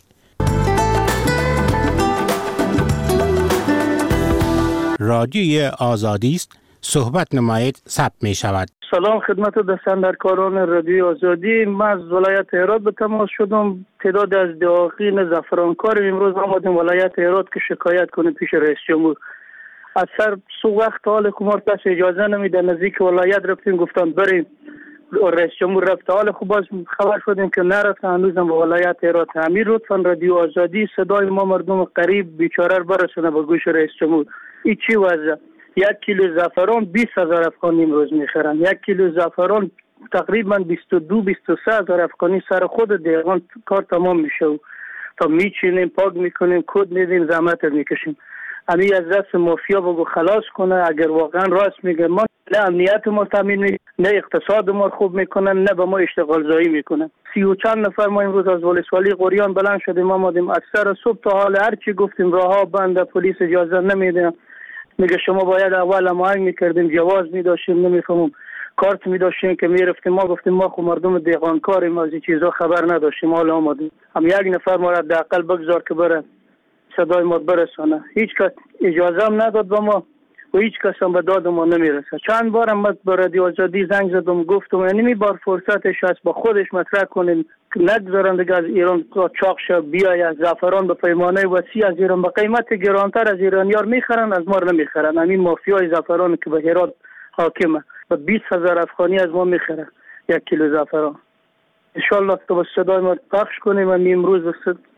رادیوی آزادی است، صحبت نمایید، ثبت می شود. سلام خدمت دستاندرکاران رادیوی آزادی. من از ولایت هرات به تماس شدم. تعداد از دقیقین زعفرانکار امروز آمدیم ولایت هرات که شکایت کنه پیش رئیس جمهور. از سر سو وقت حال کمار کس اجازه نمیده. نزدیک ولایت رفتیم، گفتن بریم. رئیس جمهور رفت. حال خوب باز خبر شدیم که نرفت. هنوزم به ولایت هرات. امیر لطفا رادیو آزادی صدای ما مردم غریب بیچاره رو برسونه به گوش رئیس جمهور. این چی وضع؟ 1 کیلو زعفران 20,000 افغانی امروز میخرن. 1 کیلو زعفران تقریبا 22-23,000 افغانی سر خود دیگان کار تمام میشه. تا میچینیم، پاک میکنیم، کد میدیم، زحمت میکشیم. امی از دست مافیا بگو خلاص کنه. اگر واقعا راست میگه، ما نه امنیت ما تامین میکنن، نه اقتصاد ما خوب میکنن، نه به ما اشتغال زایی میکنن. 30 چند نفر ما امروز از ولسوالی قریان بلند شدیم آمدیم. از سر صبح تا حال هر چی گفتیم راهها بنده، پلیس اجازه نمیده. میگه شما باید اول هماهنگ میکردیم، جواز میداشتیم، نمیفهمم کارت میداشتیم که میرفتیم. ما گفتیم ما خو مردم دیغانکاریم، از این چیزا خبر نداشتیم. حالا آمدیم هم یک نفر ما را حداقل بگذار که بره صدای ما برسانه. هیچ کس اجازه هم نداد به ما و هیچ کس هم به داد ما نمیرسه. چند بار هم به رادیو آزادی زنگ زدم، گفتم یعنی می بار فرصتش هست با خودش مطرح کنیم، نگذارن دیگه از ایران چاق شه بیاید. زعفران به پیمانه وسیع از ایران به قیمت گرانتر از ایرانیار میخرن، از ما نمیخرن. همین مافیای زعفران که به هرات حاکمه به 20,000 افغانی از ما میخره 1 کیلو زعفران. ان شاء الله تو با صدای ما پخش کنیم. من امروز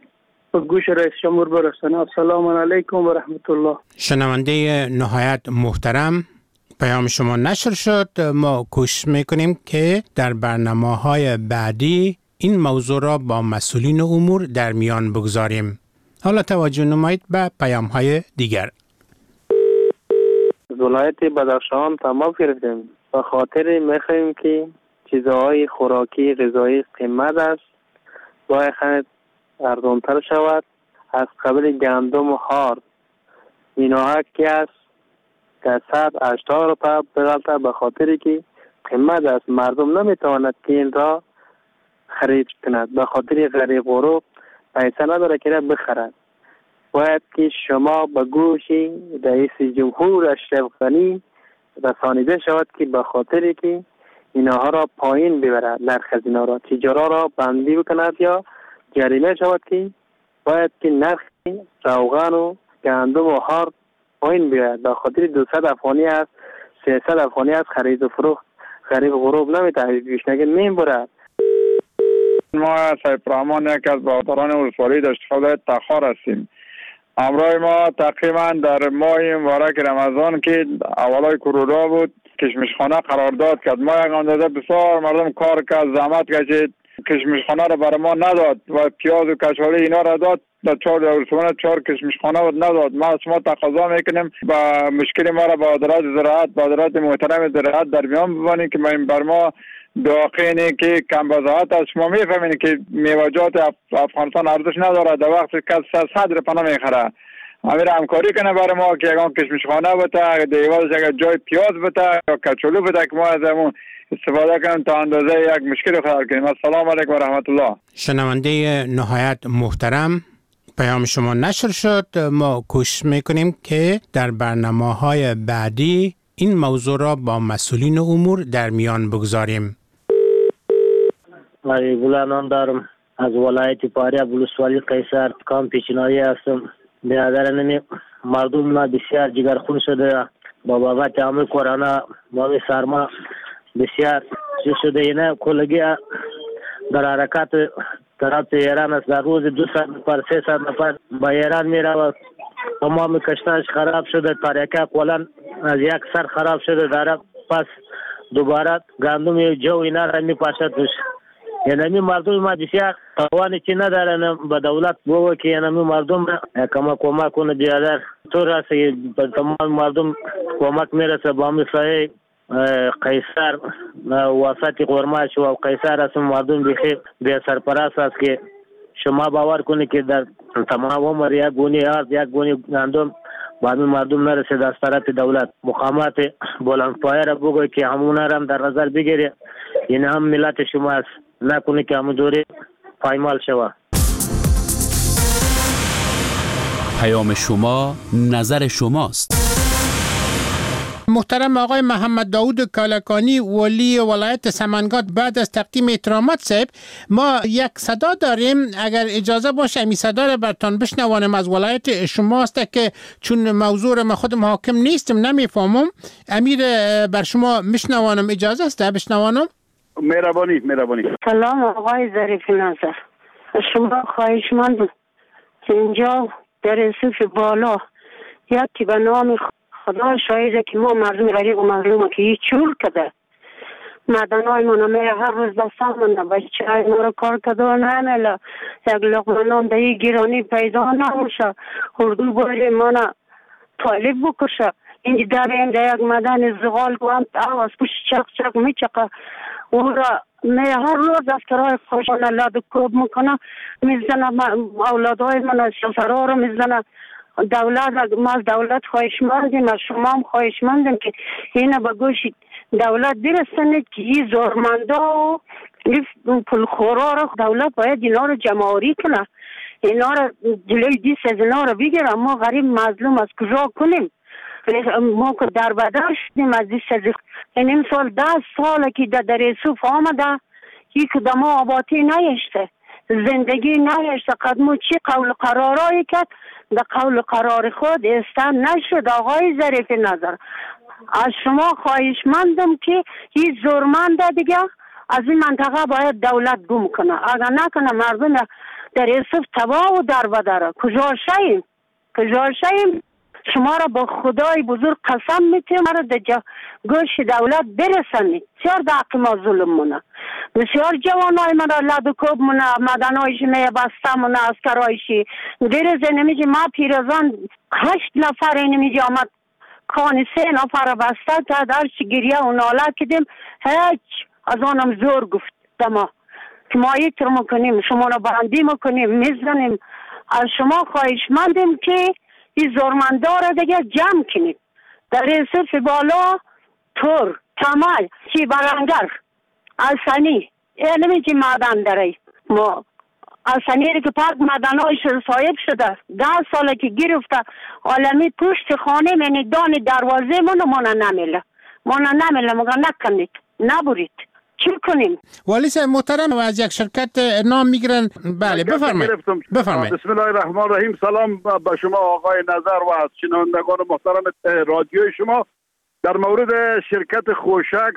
به گوش رئیس جمهور برسانه. السلام علیکم و رحمت الله. شنونده نهایت محترم، پیام شما نشر شد. ما کوشش میکنیم که در برنامه‌های بعدی این موضوع را با مسئولین امور در میان بگذاریم. حالا توجه نمایید به پیام‌های دیگر. ولایت بدخشان تمام گرفتیم. به خاطر میخوایم که چیزهای خوراکی غذایی قیمت است باید ارزانتر شود. از قبل گندم و هار اینها که است که 180 روپیه بغلطه، به خاطر که قیمت است مردم نمیتواند که این را خرید کند، به خاطر غریق غروب پیسه نداره که بخرد. باید که شما به گوش رئیس جمهور اشرف غنی رسانیده شود که به خاطر که اینها را پایین ببرد، نرخ اینا را تجارا را بندی بکند یا جریمه شود که باید که نرخ روغن و گندم و هار پایین بیاید. به خاطر 200 افغانی است 300 افغانی است خرید و فروخت غریب غروب نمیتونه پیشنگی میبرد. ما صاحب رحمان یک از برادران ولسوالی داشت خدای تخار هستیم. امروز ما تقریبا در ماه مبارک رمضان که اولای کرونا بود کشمشخانه قرارداد کرد. ما یک اندازه بسیار مردم کار کرد، زحمت کشید، کشمشخانه را برای ما نداد و پیاز و کشوله اینا را داد. در 4 کشمشخانه بود نداد. ما از شما تقاضا میکنیم با مشکل ما را با وزارت زراعت، با وزارت محترم زراعت در میان ببرید که بر ما داخینی که کم بضاعت است. شما میفهمید که میوه‌جات افغانستان ارزش نداره، در وقتی که 100 روپیه نمیخره. امیر همکاری کنه برای ما که یکان کشمشخانه بده، دیوالش اگر جای پیاز بده یا کچولو بده که ما از همون استفاده کنیم تا اندازه یک مشکل خود حل کنیم. السلام علیکم و رحمت الله. شنونده نهایت محترم، پیام شما نشر شد. ما کوشش میکنیم که در برنامه‌های بعدی این موضوع را با مسئولین امور در میان بگذاریم. بولانان دارم از ولایت فاریاب ولسوالی قیصر کام پیشنهادی هستم. برادر نمی مردم ما بسیار جگرخون شده با بابت عامل کرونا با سرما بسیار چیز شده. اینه کلگی در حرکات طرف ایران است. در روز 200 نفر 300 نفر با ایران می رود. تمام کشتاش خراب شده، تاریکه کلان از یک سر خراب شده داره. پس دوباره گندم جو اینا را می پاشد توش. یعنی مردم ما بسیار توانی چی ندارن به دولت بگو که یعنی مردم را کمک کنه بیادر طور است که تمام مردم کمک میرسه با مثل قیصر وسط قرماش و قیصر است. مردم بخیر به سرپرست است که شما باور کنید که در تمام عمر یک گونی آرد یک گونی گندم با همین مردم نرسید. از طرف دولت مقامات بلندپایه را بگوی که همون را هم در نظر بگیره. این هم ملت شما است، نکنه که همون دوری پایمال شود. پیام شما نظر شماست. محترم آقای محمد داود کالکانی ولی ولایت سمنگان، بعد از تقدیم احترامات صاحب ما یک صدا داریم، اگر اجازه باشه امی صدا را برتان بشنوانم. از ولایت شماست که چون موضوع ما خودم حاکم نیستم نمیفهمم، امیر بر شما میشنوانم، اجازه است بشنوانم؟ مهربانی. سلام آقای ظریف نظر، شما خواهشمند که اینجا در صف بالا یکی به نام خدا شاهده که ما مردم غریب و مظلوم که هیچ چور کده مدنهای منو میره هر روز دستان منو بچه های ما رو کار کده و نمیله یک لقمه نان ده گیرانی پیدا نموشه. اردو باید منو طالب بکشه. اینجا در این ده یک مدن زغال گوانت آواز پوش چق میچقه او را می هر روز دفترهای خوشانه لاد کوب میکنه میزنه. اولادهای من سفرها رو میزنه. ما از دولت خواهشمندیم، از شما هم خواهشمندیم که اینو به گوش دولت برسانید که این زورمندا و پولخورا رو دولت باید اینا رو جمع‌آوری کنه، اینا رو جلوی دیس از اینا رو بگیره. ما غریب مظلوم از کجا کنیم؟ ما که در بدر شدیم از دیس از این امسال 10 ساله که در یوسف آمده یک کدام آباتی نیشته، زندگی نیشته. قدمو چی قول قرارایی کرد در قول قرار خود استن نشد. آقای ظریف نظر از شما خواهشمندم که این زورمنده دیگه از این منطقه باید دولت گم کنه. اگر نکنه مردم در یوسف تباه و در بدره. کجا شیم شما را با خدای بزرگ قسم میتیم ما را در گوش دولت برسانید. بسیار در حق ما ظلم مونه، بسیار جوانای ما را لدوکوب مونه، مدنایش بسته مونه، اسکرایشی دیر زنمیجی ما پیرزان 8 نفر اینمیجی آمد کانی 3 نفر بسته کرد. هرچی گریه و ناله کدیم هیچ از آنم زور گفت دما که ما یک رو میکنیم شما را بندی میکنیم میزنیم. از شما خواهشمندیم که این زورمندا را دیگه جمع کنید. در صرف بالا تور کمال چی برانگر السنی نمیجی معدن داره ما السنی که پاک معدن هایش صاحب شده 10 ساله که گرفته عالمی پشت خانه منی دان دروازه منو نمیله مگه نکنید نبرید چی کنیم؟ والی صاحب محترم و از یک شرکت نام میگیرن. بله بفرمایید. بسم الله الرحمن الرحیم. سلام به شما آقای نظر و از شنوندگان محترم رادیوی شما. در مورد شرکت خوشک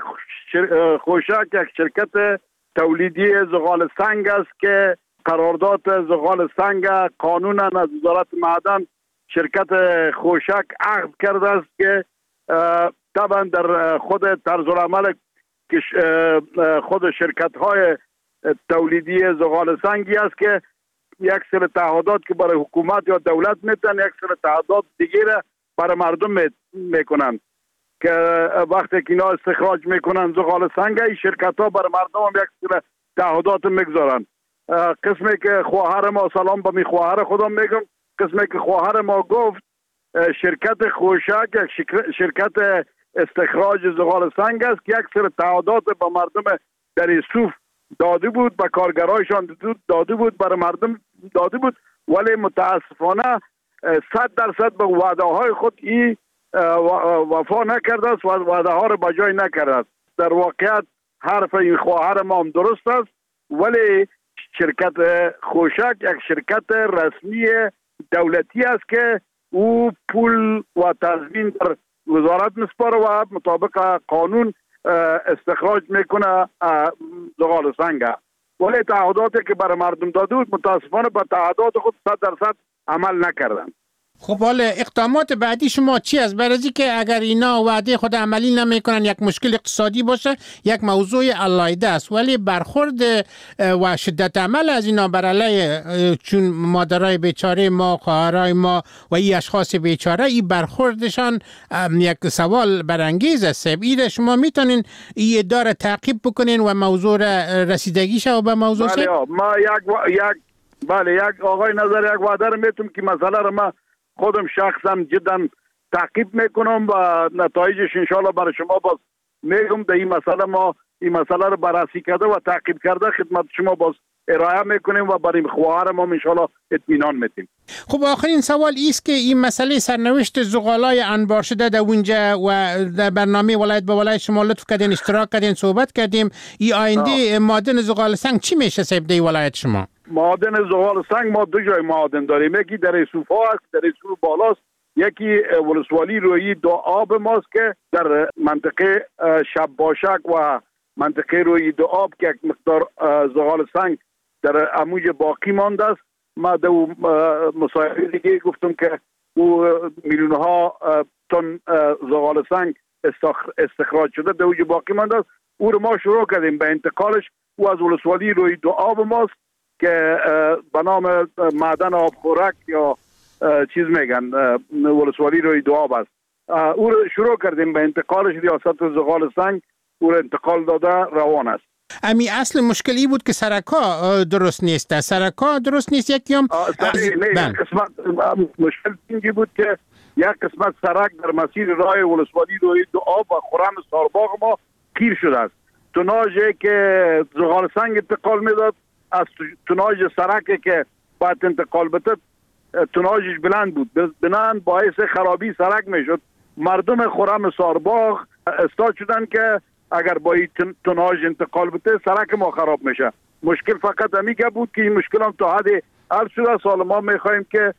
یک شرکت تولیدی زغال سنگ است که قرارداد زغال سنگ قانونا از وزارت معدن شرکت خوشک عقد کرده است که طبعا در خود طرز العمل که خود شرکت های تولیدی زغال سنگی است که یک سری تعهدات که برای حکومت یا دولت میتن، یک سری تعهدات دیگه برای مردم میکنن که وقتی که اینا استخراج میکنن زغال سنگ این شرکت ها برای مردم هم یک سری تعهدات میگذارن. قسمی که خواهر ما سلام به می خواهر خودم میگم، قسمی که خواهر ما گفت شرکت خوشک یک شرکت استخراج زغال سنگ است که یک سری تعهدات به مردم در یوسف داده بود، به کارگرایشان داده بود، برای مردم داده بود، ولی متاسفانه 100% به وعده های خود این وفا نکرده است و وعده ها را به جای نکرده است. در واقعیت حرف این خواهر ما هم درست است، ولی شرکت خوشک یک شرکت رسمی دولتی است که او پول و تضمین در وزارت مسپاره و مطابق قانون استخراج میکنه زغال سنگ. ولی تعهداتی که برای مردم داده بود متاسفانه به تعهدات خود 100% عمل نکردن. خب حالا اقدامات بعدی شما چی است؟ برای که اگر اینا وعده خود عملی نمیکنن یک مشکل اقتصادی باشه یک موضوع علایده است، ولی برخورد و شدت عمل از اینا بر علیه چون مادرای بیچاره ما، خواهرای ما و این اشخاص بیچاره، این برخوردشان یک سوال برانگیز است. این شما میتونین این اداره تعقیب بکنین و موضوع رسیدگیش و به موضوع ما یک آقای نظر یک وعده میتونم که مسئله رو ما خودم شخصا جدا تعقیب میکنم و نتایجش انشالله برای شما باز میگم. در این مسئله ما این مسئله رو بررسی کرده و تعقیب کرده خدمت شما باز ارائه میکنیم و برای خواهر ما انشالله اطمینان میدیم. خب آخرین سوال ایست که این مسئله سرنوشت زغالای انبار شده در اونجا و در برنامه ولایت به ولایت شما لطف کردین اشتراک کردین صحبت کردیم، این آینده معادن زغال سنگ چی میشه صاحب در ولایت شما؟ معادن زغال سنگ ما 2 جای معادن داریم، یکی در یوسف ها است، در یوسف بالاست، یکی ولسوالی روی دو آب ماست که در منطقه شب باشک و منطقه روی دو آب که یک مقدار زغال سنگ در اموج باقی مانده است. ما در مصاحبه دیگه گفتم که او میلیون ها تن زغال سنگ استخراج شده در اوج باقی مانده است. او رو ما شروع کردیم به انتقالش. او از ولسوالی روی دو آب ماست که به نام معدن آب خورک یا چیز میگن ولسوالی روی دو آب است. او رو شروع کردیم به انتقالش. ریاست زغال سنگ او رو انتقال داده روان است. امی اصل مشکلی بود که سرکا درست نیست. سرکا درست نیست یکی هم قسمت مشکل اینجی بود که یک قسمت سرک در مسیر راه ولسوالی روی دو آب و خرم سارباغ ما گیر شده است. توناژی که زغال سنگ انتقال میداد از توناژ سرکی که باید انتقال بده توناژش بلند بود، بنان باعث خرابی سرک میشد. مردم خرم سارباغ استاد شدن که اگر با این توناژ انتقال بده سرک ما خراب میشه. مشکل فقط همیگه بود که این مشکل هم تا حد حل شده. سال ما میخوایم که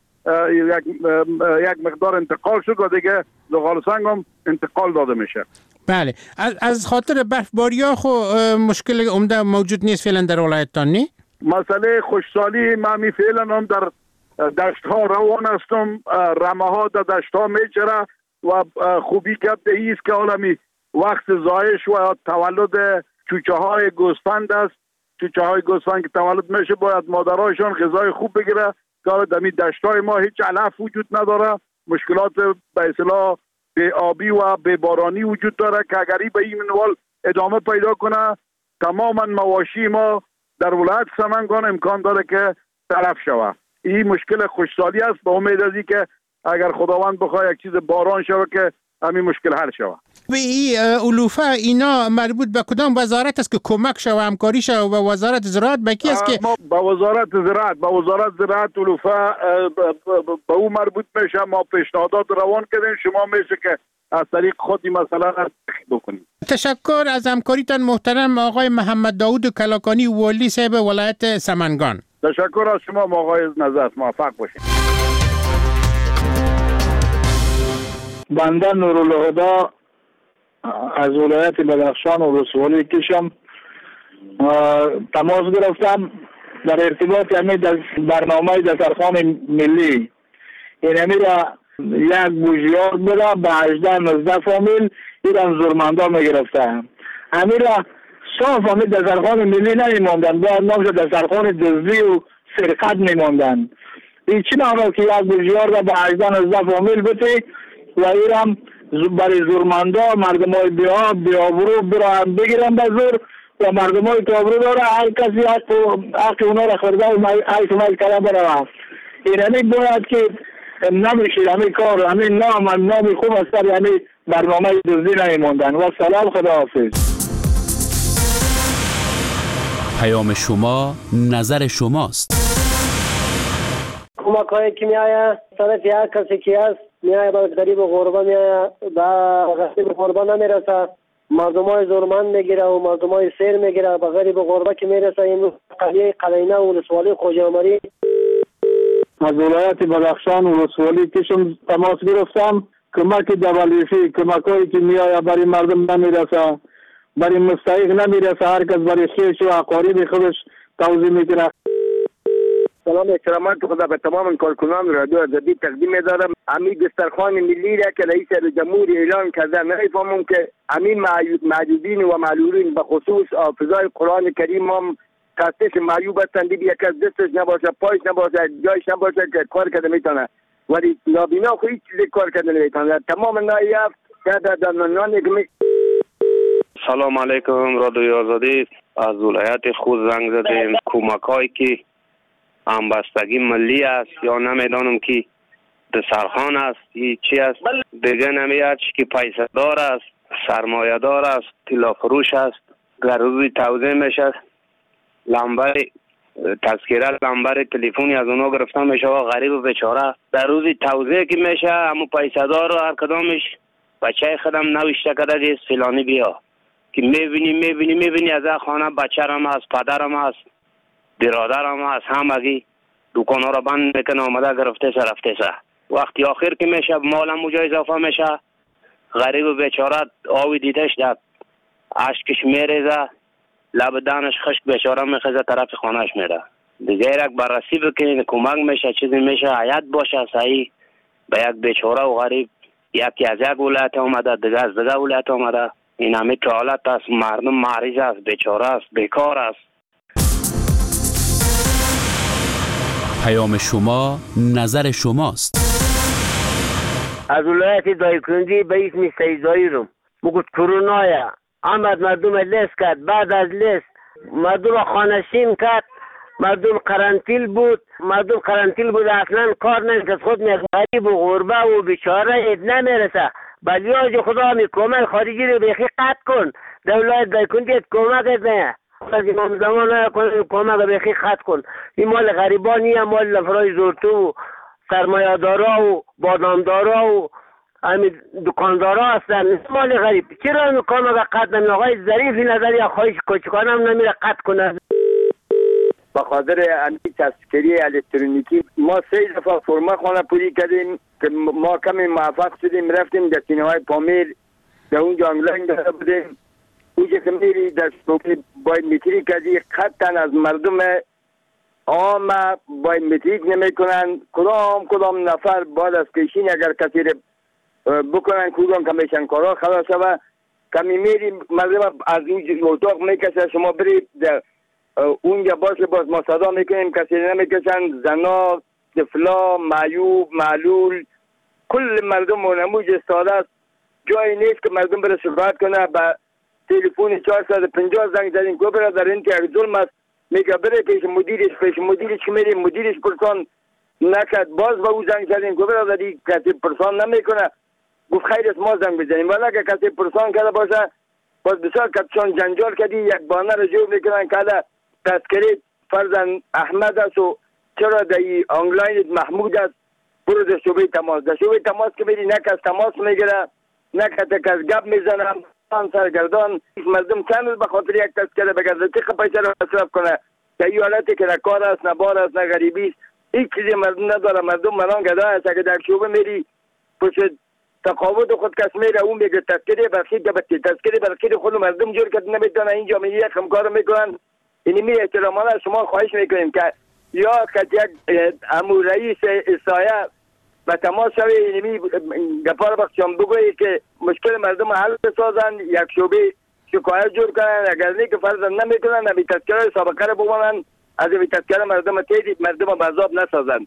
یک مقدار انتقال شد و دیگه زغال سنگ هم انتقال داده میشه. بله، از خاطر برفباری ها خو مشکل عمده موجود نیست فعلا در ولایتتان نی؟ مسئله خوشسالی من فعلا هم در دشت ها روان هستم. رمه ها در دشت ها میچره و خوبی کبد ایست که حالا وقت زایش و تولد چوچه های گوسفند است. چوچه های گوسفند که تولد میشه باید مادرهایشان غذای خوب بگیره که حالا در دشت های ما هیچ علف وجود نداره. مشکلات به اصطلاح بی آبی و بی بارانی وجود داره که اگر به این منوال ادامه پیدا کنه تماما مواشی ما در ولایت سمنگان امکان داره که تلف شود. این مشکل خوشسالی است. به امید از که اگر خداوند بخواد یک چیز باران شود که همین مشکل حل شود. و این علوفه اینا مربوط به کدام وزارت است که کمک شود همکاری شود و وزارت زراعت به کی است که با وزارت زراعت علوفه به او مربوط میشه. ما پیشنهادات روان کردیم. شما میشه که از طریق خودی مثلا بکنید. تشکر از همکاریتان محترم آقای محمد داود کلاکانی والی صاحب ولایت سمنگان. تشکر از شما آقای نظر. موفق باشید. بنده نورالهدی از ولایت بدخشان و ولسوالی کشم تماس گرفتم در ارتباط برنامه دسترخوان ملی. این را یک بوجیار بوده به 18-19 فامیل ایران زورمندا میگرفته. را صاف همین دسترخوان ملی نمیماندن، باید نامش دسترخوان دزدی و سرقت میماندن. این چی نامه که یک بوجیار به 18-19 فامیل بده و ایران برای زورمندا مردم های بیابرو برای بگیرن به زور و مردم های که آبرو داره هر کسی حق اونا را خورده و حیث مال کرده برای این همین باید که نمیشید همین کار همین نام خوب است در همین برنامه دزدی نمیماندن. و سلام، خداحافظ. پیام شما نظر شماست. کمک هایی که میآید طرف یک کسی که هست میآید به غریب و غربا میآید به غریب و غربا نمیرسه. مردم های زورمند میگیره و مردم های سیر میگیره به غریب و غربا که میرسه. این قضیه قلینه و ولسوالی خوجامری از ولایت بدخشان و ولسوالی کشم تماس گرفتم. کمک WFP کمک هایی که میآید برای مردم نمیرسه، برای مستحق نمیرسه. هر کس برای خیش و اقارب خودش توضیح میکنه. سلام احترامات خدا به تمام کارکنان رادیو آزادی تقدیم می‌دارم. همین دسترخوان ملی را که رئیس جمهور اعلان کرده نمی‌فهمم که همین معیوبین و معلولین به خصوص حافظای قرآن کریم هم تحتش معیوب هستند. یک از دستش نباشه، پایش نباشه، جایش نباشه که کار کرده میتونه، ولی نابینا خود هیچ چیزی کار کرده نمیتونه. تمام نایب در نان سلام علیکم رادیو آزادی. از ولایت خود زنگ زدیم. کمک‌هایی که همبستگی ملی است یا نمیدانم که دسترخوان است چی است دیگه نمیاد که پیسه دار است، سرمایه دار است، طلا فروش است. در روزی توزیع میشه لمبر تذکره لمبر تلفنی از اونا گرفتن میشه و غریب و بیچاره در روزی توزیع که میشه همون پیسه دار هر کدامش بچه خودم نوشته کرده جیست فلانی بیا که میبینی از خانه بچه‌رم هست، پدرم هست، برادرم هست، همگی دکان ها را بند میکنه آمده گرفته سه رفته سه. وقتی آخر که میشه مالم اونجا اضافه میشه غریب و بیچاره آوی دیدش در اشکش میریزه لب دانش خشک بیچاره میخیزه طرف خانهش میره. دیگه یک بررسی بکنین کمک میشه چیزی میشه حیات باشه صحیح به یک بیچاره و غریب. یکی از یک ولایت آمده دیگه از دیگه ولایت آمده. این همه که حالت است. مردم مریض است، بیچاره است، بیکار است. پیام شما نظر شماست. از ولایت دایکنندی به اسم سیدایی رو بگوت کرونایا آمد مردم لیست کرد. بعد از لیست مردم خانشین کرد. مردم قرنطیل بود اصلا کار نمیکرد. خود غریب و غربه و بیچاره نمیرسه. بلیاج خدا می کمک خارجی رو بیخی قطع کن. دولت دایکنندی کمک نه از امام زمان کمک بیخی خط کن. این مال غریبانی هم مال لفرای زورتو سرمایه دارا و بادامدارا و همین دکاندارا هستن. مال غریب چرا این کمک قطع نمی؟ آقای ظریفی نظری خواهش کوچکانه هم نمیره قطع کنه. به خاطر همین تذکری الکترونیکی ما 3 دفعه فرما خانه پوری کردیم که ما کمی موفق شدیم. رفتیم در سینه های پامیر در اونجا آنلاین داده بودیم. اونجا که میری در سوقی باید میتری کردی قطعا از مردم عام بایومتریک نمیکنن. کدام نفر بعد از پیشین اگر کسی بکنن کدام کمیشن کارا خلاص شوه کمی میری مردم از این اتاق میکشه شما برید اونجا باشه باز ما صدا میکنیم کسی نمیکشن. زنا، طفلا، معیوب، معلول کل مردم منموج استاده است. جایی نیست که مردم بره شکایت کنه. با تلفن 450 زنگ زدیم که برادر این که یک ظلم است میگه بره پیش مدیرش که میری مدیرش پرسان نکرد. باز با او زنگ زدیم که برادر کسی پرسان نمیکنه. گفت خیر است ما زنگ بزنیم. ولی که کسی پرسان کرده باشه باز بسیار کتشان جنجال کردی یک بانه رو جور میکنن که تذکره فرزن احمد است و چرا در آنلاین محمود است برو در شعبه تماس. در شعبه تماس که میری نه کس تماس میگیره نه کس گپ میزنه. سرگردان مردم چند به خاطر یک تذکره بگرده چه پیسه رو مصرف کنه که این حالتی که نه کار است نه بار است نه غریبی است. هیچ چیزی مردم نداره. مردم ملان گدا است. اگه در شعبه میری پشت تقاوت خود کس میره اون میگه تذکره برخید دبتی تذکره برخید خود مردم جور کرد نمیتونه اینجا می یک همکار میکنن. اینی می احترامانه شما خواهش میکنیم که یا که یک امور رئیس اسایه و تماس شوی اینی گپار بخشم بگویی که مشکل مردم حل بسازن یک شعبه شکایت جور کنن. اگر نه که فرض نمیکنن نمی تذکره سابقه رو بمانن از این تذکره مردم تیدید مردم بذاب نسازن.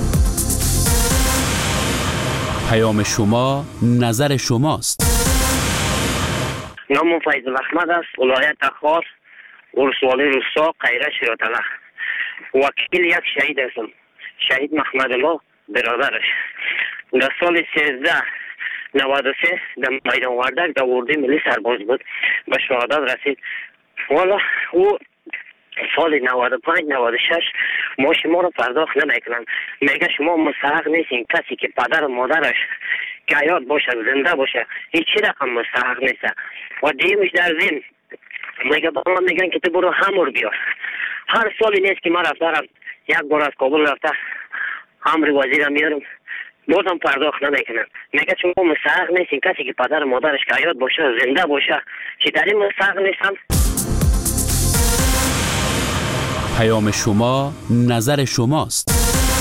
پیام شما نظر شماست. نام فیض احمد است. ولایت خاص ولسوالی روستا قیره شیراتله. وکیل یک شهید هستم. شهید محمد الله برادرش در سال 1393 در میدان وردک در ورده ملی سرباز بود به شهادت رسید. والا او سال 95 96 ما شما رو پرداخت نمیکنن. میگه شما مستحق نیستین. کسی که پدر و مادرش که حیات باشه زنده باشه هیچ رقم مستحق نیست. و دیمش در ضمن میگه با من میگن که تو برو همور بیار. هر سالی نیست که من رفتم یک بار از کابل رفته امر وزیرم میارم بازم پرداخت نمیکنن. میگه شما مستحق نیستین. کسی که پدر و مادرش که حیات باشه زنده باشه چه در این مستحق نیستن. پیام شما نظر شماست.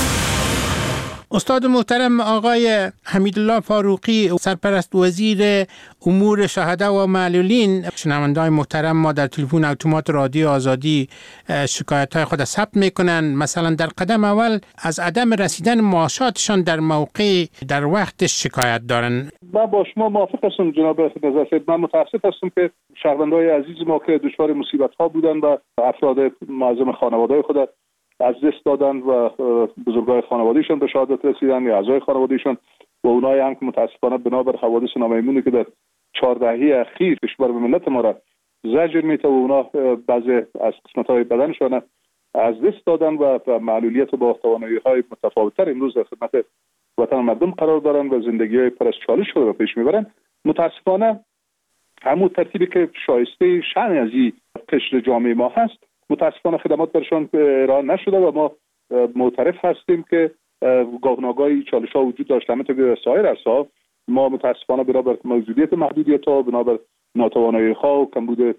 استاد محترم آقای حمیدالله فاروقی سرپرست وزیر امور شهدا و معلولین، شنونده‌های محترم ما در تلفن اتومات رادیو آزادی شکایت‌های خود ثبت میکنن. مثلا در قدم اول از عدم رسیدن معاشاتشان در موقع در وقت شکایت دارن. من با شما موافق هستم جناب نظر صاحب. من متاسف هستم که شهروندان عزیز ما که دچار مصیبت‌ها بودن و افراد معظم خانواده خود از دست دادن و بزرگای خانوادهشون به شهادت رسیدن یا اعضای خانوادهشون و اونایی هم که متاسفانه بنابر حوادث نامیمونی که در 4 دهه اخیر کشور به ملت ما را زجر میته و اونا بعضی از قسمت‌های بدنشون از دست دادن و معلولیت و با توانایی‌های متفاوت‌تر امروز در خدمت وطن مردم قرار دارن و زندگی‌های پر از چالش رو پیش میبرن. متاسفانه همون ترتیبی که شایسته شأن از این قشر جامعه ما هست متاسفانه خدمات برشان ارائه نشده و ما معترف هستیم که گاهناگاهی چالش‌ها وجود داشته. همینطور که سایر عرصه‌ها ما متاسفانه بنابر موجودیت محدودیت‌ها، بنابر ناتوانایی‌ها و کمبود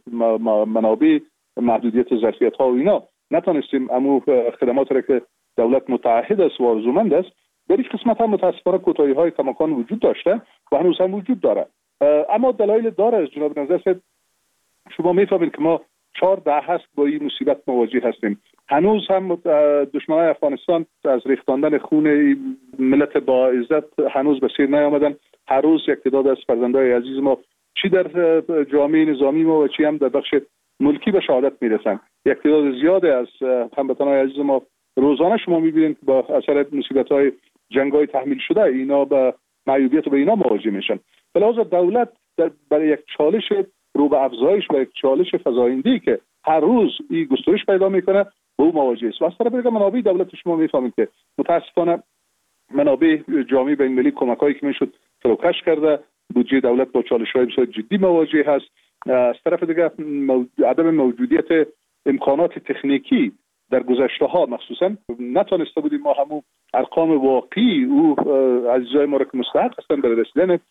منابع، محدودیت ظرفیت‌ها و اینا نتونستیم امو خدمات را که دولت متعهد است و آرزومند است در هیچ قسمت هم متاسفانه کوتاهی‌های کماکان وجود داشته و هنوز هم وجود داره. اما دلایل داره. از جناب نظر صاحب شما می‌فهمید که ما 14 هست با این مصیبت مواجه هستیم. هنوز هم دشمنان افغانستان از ریختاندن خون ملت با عزت هنوز به سیر نیامدن. هر روز یک تعداد از فرزندان عزیز ما چی در جامعه نظامی ما و چی هم در بخش ملکی به شهادت میرسن. یک تعداد زیاد از هموطنان عزیز ما روزانه شما میبینید با اثر مصیبت‌های جنگ‌های تحمیل شده اینا به معیوبیت و به اینا مواجه میشن. به لحاظ دولت برای یک چالش رو به افزایش و یک چالش فزاینده‌ای که هر روز این گسترش پیدا میکنه با او مواجه است. و از طرف دیگه منابع دولت شما میفهمید که متاسفانه منابع جامعه بین المللی کمک‌هایی که میشد فروکش کرده. بودجه دولت با چالش‌های بسیار جدی مواجه هست. از طرف دیگه عدم موجودیت امکانات تکنیکی در گذشته‌ها مخصوصا نتونسته بودیم ما همون ارقام واقعی او عزیزای ما را که مستحق هستن برای رسیدن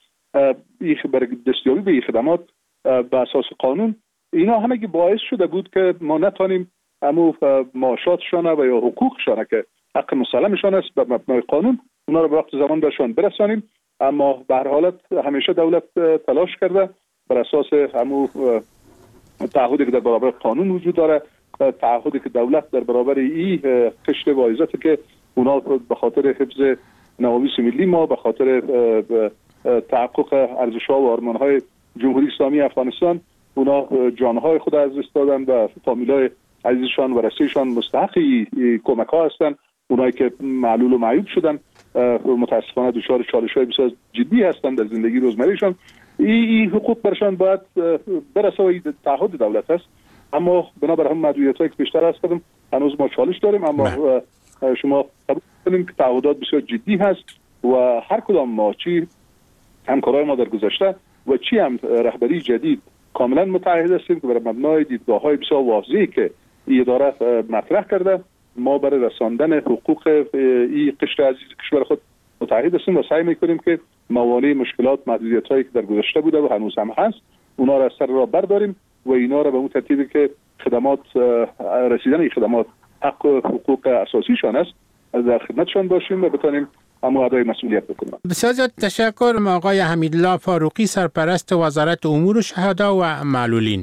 برای دستیابی به خدمات به اساس قانون اینا همگی باعث شده بود که ما نتونیم امو معاشاتشان و یا حقوقشان که حق مسلمشان است به مبنای قانون، اونا رو به وقت زمان برشان برسانیم. اما به هر حالت همیشه دولت تلاش کرده بر اساس همو تعهدی که در برابر قانون وجود داره، تعهدی که دولت در برابر این قشر واعظاتی که اونا به خاطر حفظ نوامیس ملی ما، به خاطر تحقق ارزش‌ها و آرمان‌های جمهوری اسلامی افغانستان، اونا جانهای خود از دست دادن و فامیلای عزیزشان و رسیشان مستحق کمک‌ها هستن. اونایی که معلول و معیوب شدن متاسفانه دچار چالش‌های بسیار جدی هستند در زندگی روزمرهشان. این حقوق برشان باید برسه، تعهد دولت است. اما بنابر هم محدودیت‌هایی که بیشتر هست کردم هنوز ما چالش داریم. اما شما قبول کنیم که تعهدات بسیار جدی هست و هر کدام ما، چی همکارای ما در گذشته و چی هم رهبری جدید، کاملا متعهد هستیم که بر مبنای دیدگاه‌های بسیار واضحی که این اداره مطرح کرده ما برای رساندن حقوق این قشر عزیز کشور خود متعهد هستیم و سعی میکنیم که موانع، مشکلات، محدودیت‌هایی که در گذشته بوده و هنوز هم هست اونا را از سر راه برداریم و اینا را به اون ترتیبی که خدمات، رسیدن این خدمات حق و حقوق اساسیشان است، از در خدمتشان باشیم و بتانیم اما ادای مسئولیت بکنیم. بسیار زیاد تشکر آقای حمیدالله فاروقی، سرپرست وزارت امور شهدا و معلولین.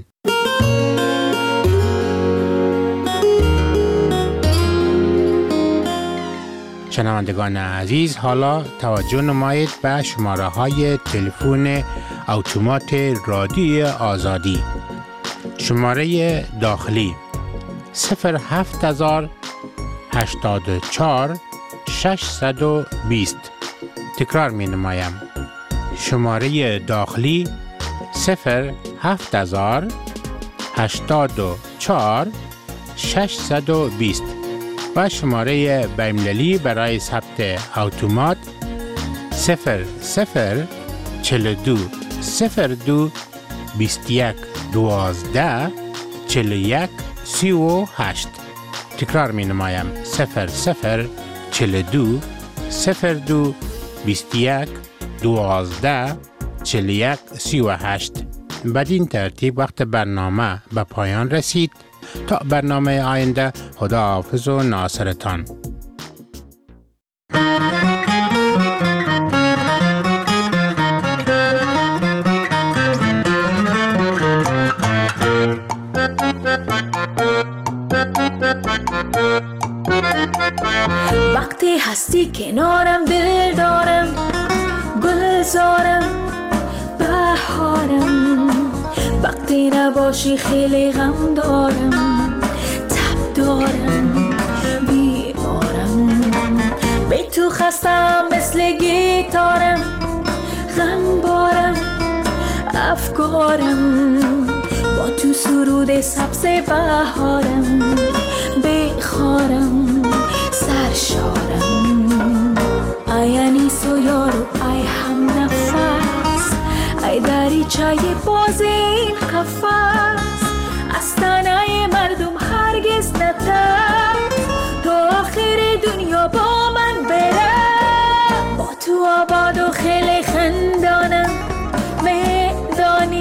شنوندگان عزیز، حالا توجه نمایید به شماره های تلفن اتومات رادیو آزادی. شماره داخلی 07084 620. تکرار می نمایم. شماره داخلی 07084 620 و شماره بین‌المللی برای ثبت اتومات 0042 02 21 12 41 38. تکرار می نمایم 0042 02 21 12 41 38. بدین ترتیب وقت برنامه به پایان رسید. تا برنامه آینده، خداحافظ و ناصرتان. وقتی هستی کنارم دل دارم، گلزارم بهارم. وقتی نباشی خیلی غم دارم، تب دارم بیمارم. به تو خستم مثل گیتارم، غم بارم افکارم. با تو سرود سبز بهارم، بخارم سرشارم. ای انیس و یارو، ای هم نفس، ای دریچه باز این قفس. از تنه مردم هرگز نترس، تا آخر دنیا با من بره. با تو آباد و خیلی خندانم، میدانی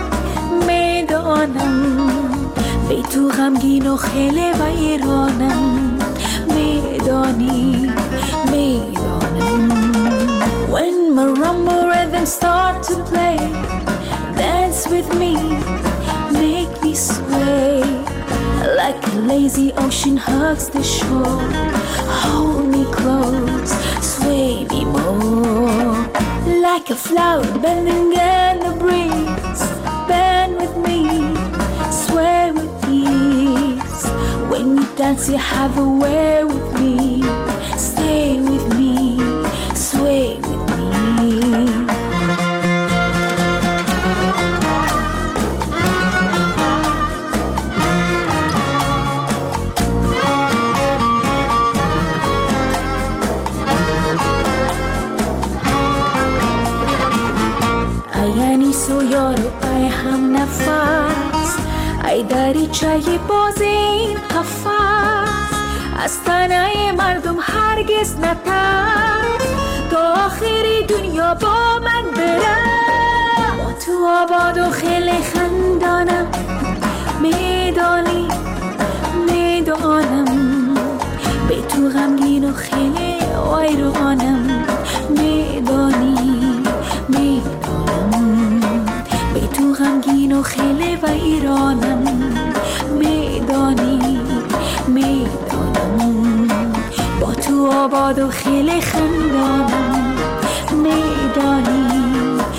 میدانم. بی تو غمگین و خیلی ویرانم، میدانی میدانم. When marimba rhythms start to play, dance with me, make me sway. Like a lazy ocean hugs the shore, hold me close, sway me more. Like a flower bending in the breeze, bend with me, sway with ease. When you dance you have a way with me, stay with me, sway with me. ای هم نفس، ای دریچه باز این قفس. از تنه مردم هرگز نترس، تا آخر دنیا با من بره. با تو آباد و خیلی خندانم، میدانی غمگین و خیلی ویرانم، میدانی میدانم. بی تو غمگین و خیلی ویرانم، میدانی میدانم. با تو آباد و خیلی خندانم، میدانی